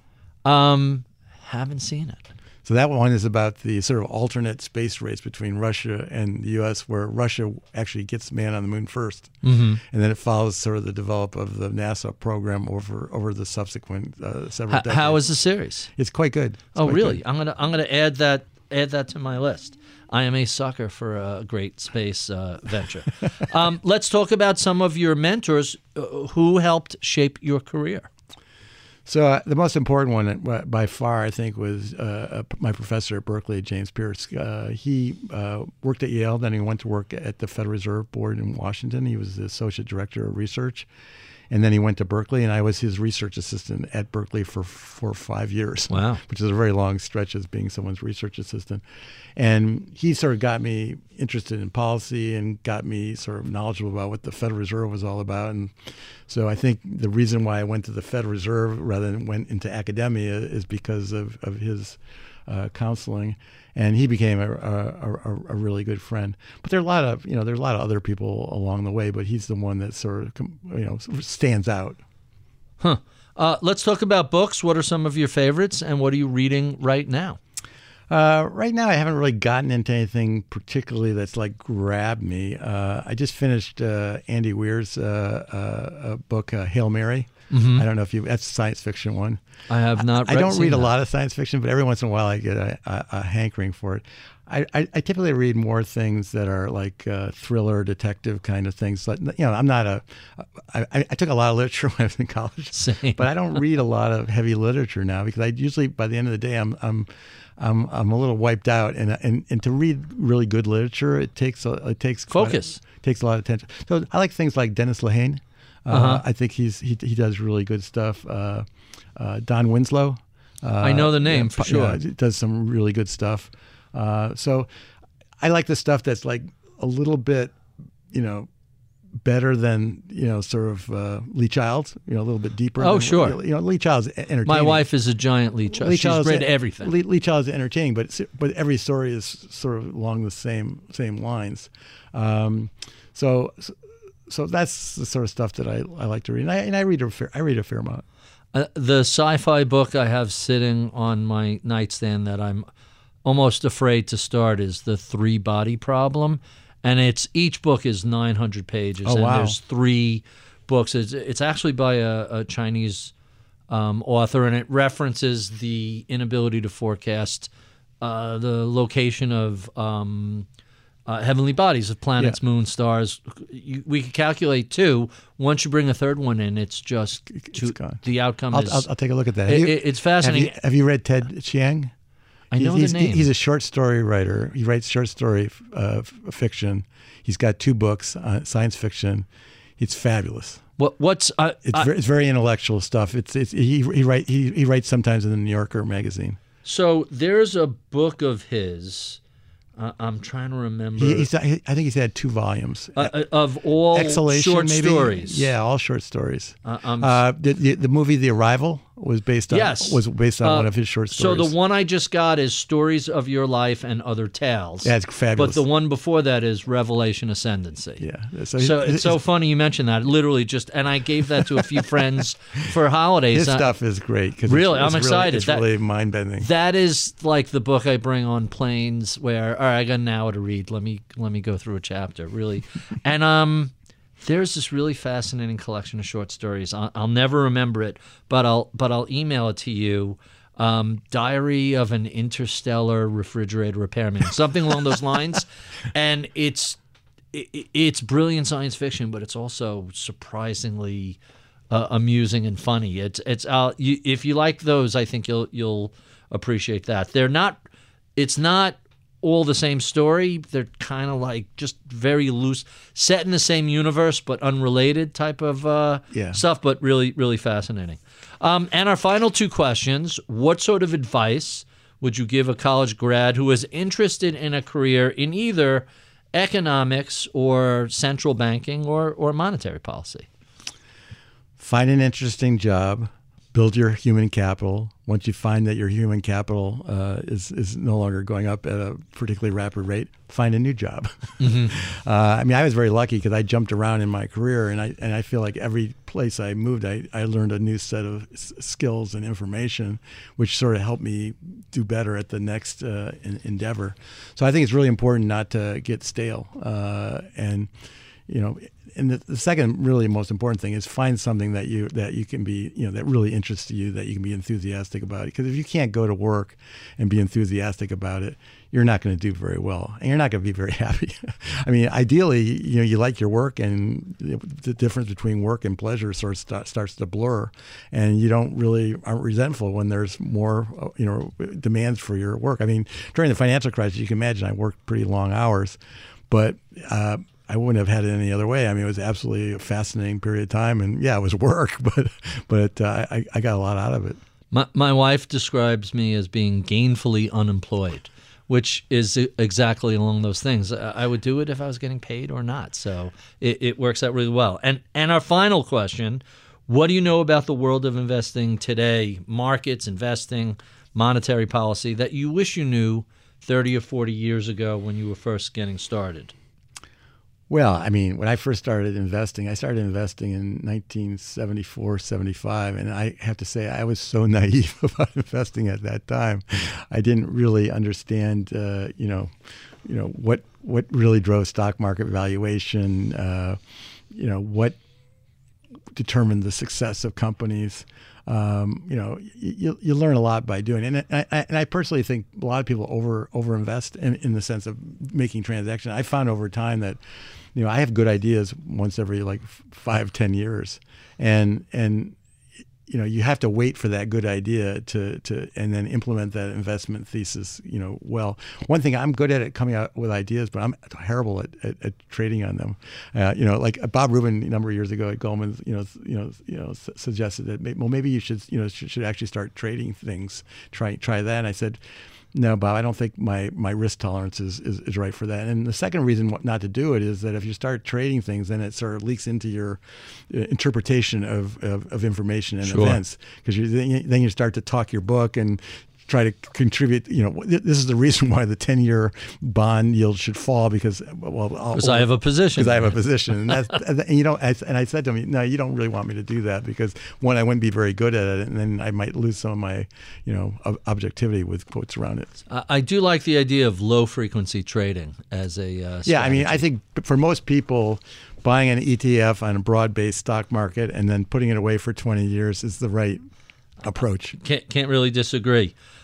Haven't seen it. So that one is about the sort of alternate space race between Russia and the U.S., where Russia actually gets man on the moon first, and then it follows sort of the development of the NASA program over the subsequent several decades. How is the series? It's quite good. Really? Good. I'm gonna add that to my list. I am a sucker for a great space venture. Let's talk about some of your mentors who helped shape your career. So the most important one by far, I think, was my professor at Berkeley, James Pierce. He worked at Yale, then he went to work at the Federal Reserve Board in Washington. He was the associate director of research. And then he went to Berkeley, and I was his research assistant at Berkeley for 5 years. Wow. Which is a very long stretch as being someone's research assistant. And he sort of got me interested in policy and got me sort of knowledgeable about what the Federal Reserve was all about. And so I think the reason why I went to the Federal Reserve rather than went into academia is because of his counseling. And he became a really good friend. But there are a lot of other people along the way, but he's the one that sort of stands out. Let's talk about books. What are some of your favorites, and what are you reading right now? Right now, I haven't really gotten into anything particularly that's like grabbed me. I just finished Andy Weir's book, Hail Mary. Mm-hmm. I don't know if that's a science fiction one. I have not. I don't read a lot of science fiction, but every once in a while I get a hankering for it. I typically read more things that are like thriller, detective kind of things. Like, I'm not I took a lot of literature when I was in college, Same. But I don't read a lot of heavy literature now because I usually by the end of the day I'm a little wiped out, and to read really good literature it takes focus, takes a lot of attention. So I like things like Dennis Lehane. I think he does really good stuff. Don Winslow. I know the name for sure. Yeah, does some really good stuff. So I like the stuff that's like a little bit, better than, sort of Lee Childs, a little bit deeper. Oh, sure. Lee Childs is entertaining. My wife is a giant Lee Childs. She's read everything. Lee Childs is entertaining, but every story is sort of along the same lines. So that's the sort of stuff that I like to read, and I read a fair amount. The sci-fi book I have sitting on my nightstand that I'm almost afraid to start is The 3-Body Problem, and each book is 900 pages. Oh, and wow. There's 3 books. It's actually by a Chinese author, and it references the inability to forecast the location of heavenly bodies of planets, moons, stars. We can calculate 2. Once you bring a third one in, it's just It's gone. the outcome I'll is. I'll take a look at that. It's fascinating. Have you read Ted Chiang? I know the name. He's a short story writer. He writes short story fiction. He's got 2 books on science fiction. It's fabulous. It's very intellectual stuff. He writes sometimes in the New Yorker magazine. So there's a book of his. I'm trying to remember. I think he's had 2 volumes of all Exhalation, short maybe? stories. Yeah, all short stories. The movie The Arrival was based on one of his short stories. So the one I just got is Stories of Your Life and Other Tales. Yeah, it's fabulous. But the one before that is Revelation Ascendancy. Yeah. So it's so funny you mentioned that. Literally and I gave that to a few friends for holidays. His stuff is great. Really, I'm excited. It's really mind-bending. That is like the book I bring on planes where, all right, I got an hour to read. Let me go through a chapter, really. And there's this really fascinating collection of short stories. I'll never remember it, but I'll email it to you. Diary of an Interstellar Refrigerator Repairman, something along those lines. And it's brilliant science fiction, but it's also surprisingly amusing and funny. If you like those, I think you'll appreciate that. It's not all the same story. They're kind of like just very loose, set in the same universe but unrelated type of stuff, but really, really fascinating. And our final 2 questions. What sort of advice would you give a college grad who is interested in a career in either economics or central banking or monetary policy? Find an interesting job. Build your human capital. Once you find that your human capital is no longer going up at a particularly rapid rate, find a new job. Mm-hmm. I was very lucky because I jumped around in my career, and I feel like every place I moved, I learned a new set of skills and information, which sort of helped me do better at the next endeavor. So I think it's really important not to get stale. And the second really most important thing is find something that you can be, that really interests you, that you can be enthusiastic about it. Because if you can't go to work and be enthusiastic about it, you're not going to do very well, and you're not going to be very happy. Ideally, you like your work, and the difference between work and pleasure sort of starts to blur, and you aren't resentful when there's more, demands for your work. During the financial crisis, you can imagine I worked pretty long hours, but I wouldn't have had it any other way. It was absolutely a fascinating period of time, and it was work, but I got a lot out of it. My wife describes me as being gainfully unemployed, which is exactly along those things. I would do it if I was getting paid or not. So it works out really well. And our final question, what do you know about the world of investing today, markets, investing, monetary policy, that you wish you knew 30 or 40 years ago when you were first getting started? Well, when I first started investing in 1974, 75, and I have to say I was so naive about investing at that time. I didn't really understand, what really drove stock market valuation, what determined the success of companies. You learn a lot by doing it. And I personally think a lot of people overinvest in the sense of making transactions. I found over time that, I have good ideas once every 5-10 years. And you have to wait for that good idea to and then implement that investment thesis, well. One thing, I'm good at coming out with ideas, but I'm terrible at trading on them. Like Bob Rubin a number of years ago at Goldman, suggested that maybe you should actually start trading things. Try that. And I said, no, Bob, I don't think my risk tolerance is right for that. And the second reason not to do it is that if you start trading things, then it sort of leaks into your interpretation of information and events. Because then you start to talk your book and try to contribute. This is the reason why the 10-year bond yield should fall because I have a position. Because I have a position, and I said to him, no, you don't really want me to do that because one, I wouldn't be very good at it, and then I might lose some of my objectivity with quotes around it. I do like the idea of low frequency trading as a strategy. I think for most people, buying an ETF on a broad-based stock market and then putting it away for 20 years is the right approach. Can't really disagree.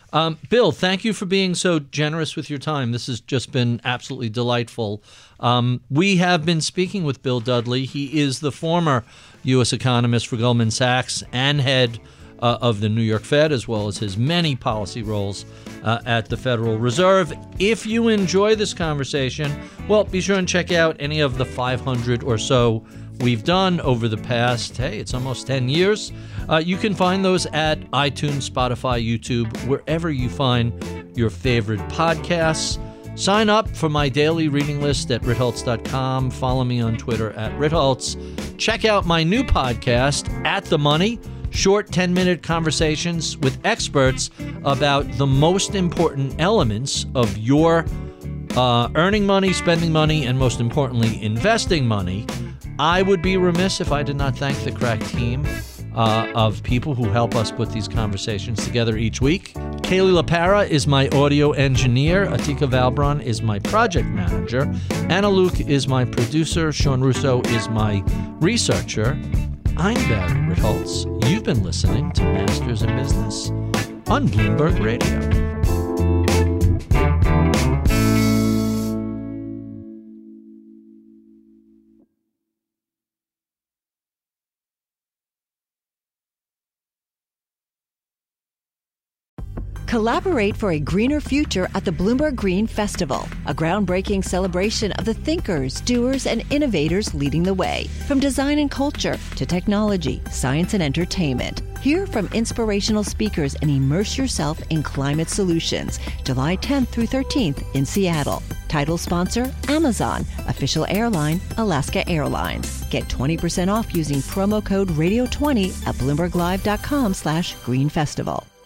Bill, thank you for being so generous with your time. This has just been absolutely delightful. We have been speaking with Bill Dudley. He is the former U.S. economist for Goldman Sachs and head of the New York Fed, as well as his many policy roles at the Federal Reserve. If you enjoy this conversation, well, be sure and check out any of the 500 or so we've done over the past, it's almost 10 years. You can find those at iTunes, Spotify, YouTube, wherever you find your favorite podcasts. Sign up for my daily reading list at ritholtz.com. Follow me on Twitter at ritholtz. Check out my new podcast, At the Money, short 10-minute conversations with experts about the most important elements of your earning money, spending money, and most importantly, investing money. I would be remiss if I did not thank the crack team of people who help us put these conversations together each week. Kaylee LaPara is my audio engineer. Atika Valbron is my project manager. Anna Luke is my producer. Sean Russo is my researcher. I'm Barry Ritholtz. You've been listening to Masters in Business on Bloomberg Radio. Collaborate for a greener future at the Bloomberg Green Festival, a groundbreaking celebration of the thinkers, doers, and innovators leading the way. From design and culture to technology, science, and entertainment. Hear from inspirational speakers and immerse yourself in climate solutions. July 10th through 13th in Seattle. Title sponsor, Amazon. Official airline, Alaska Airlines. Get 20% off using promo code RADIO20 at BloombergLive.com/Green Festival.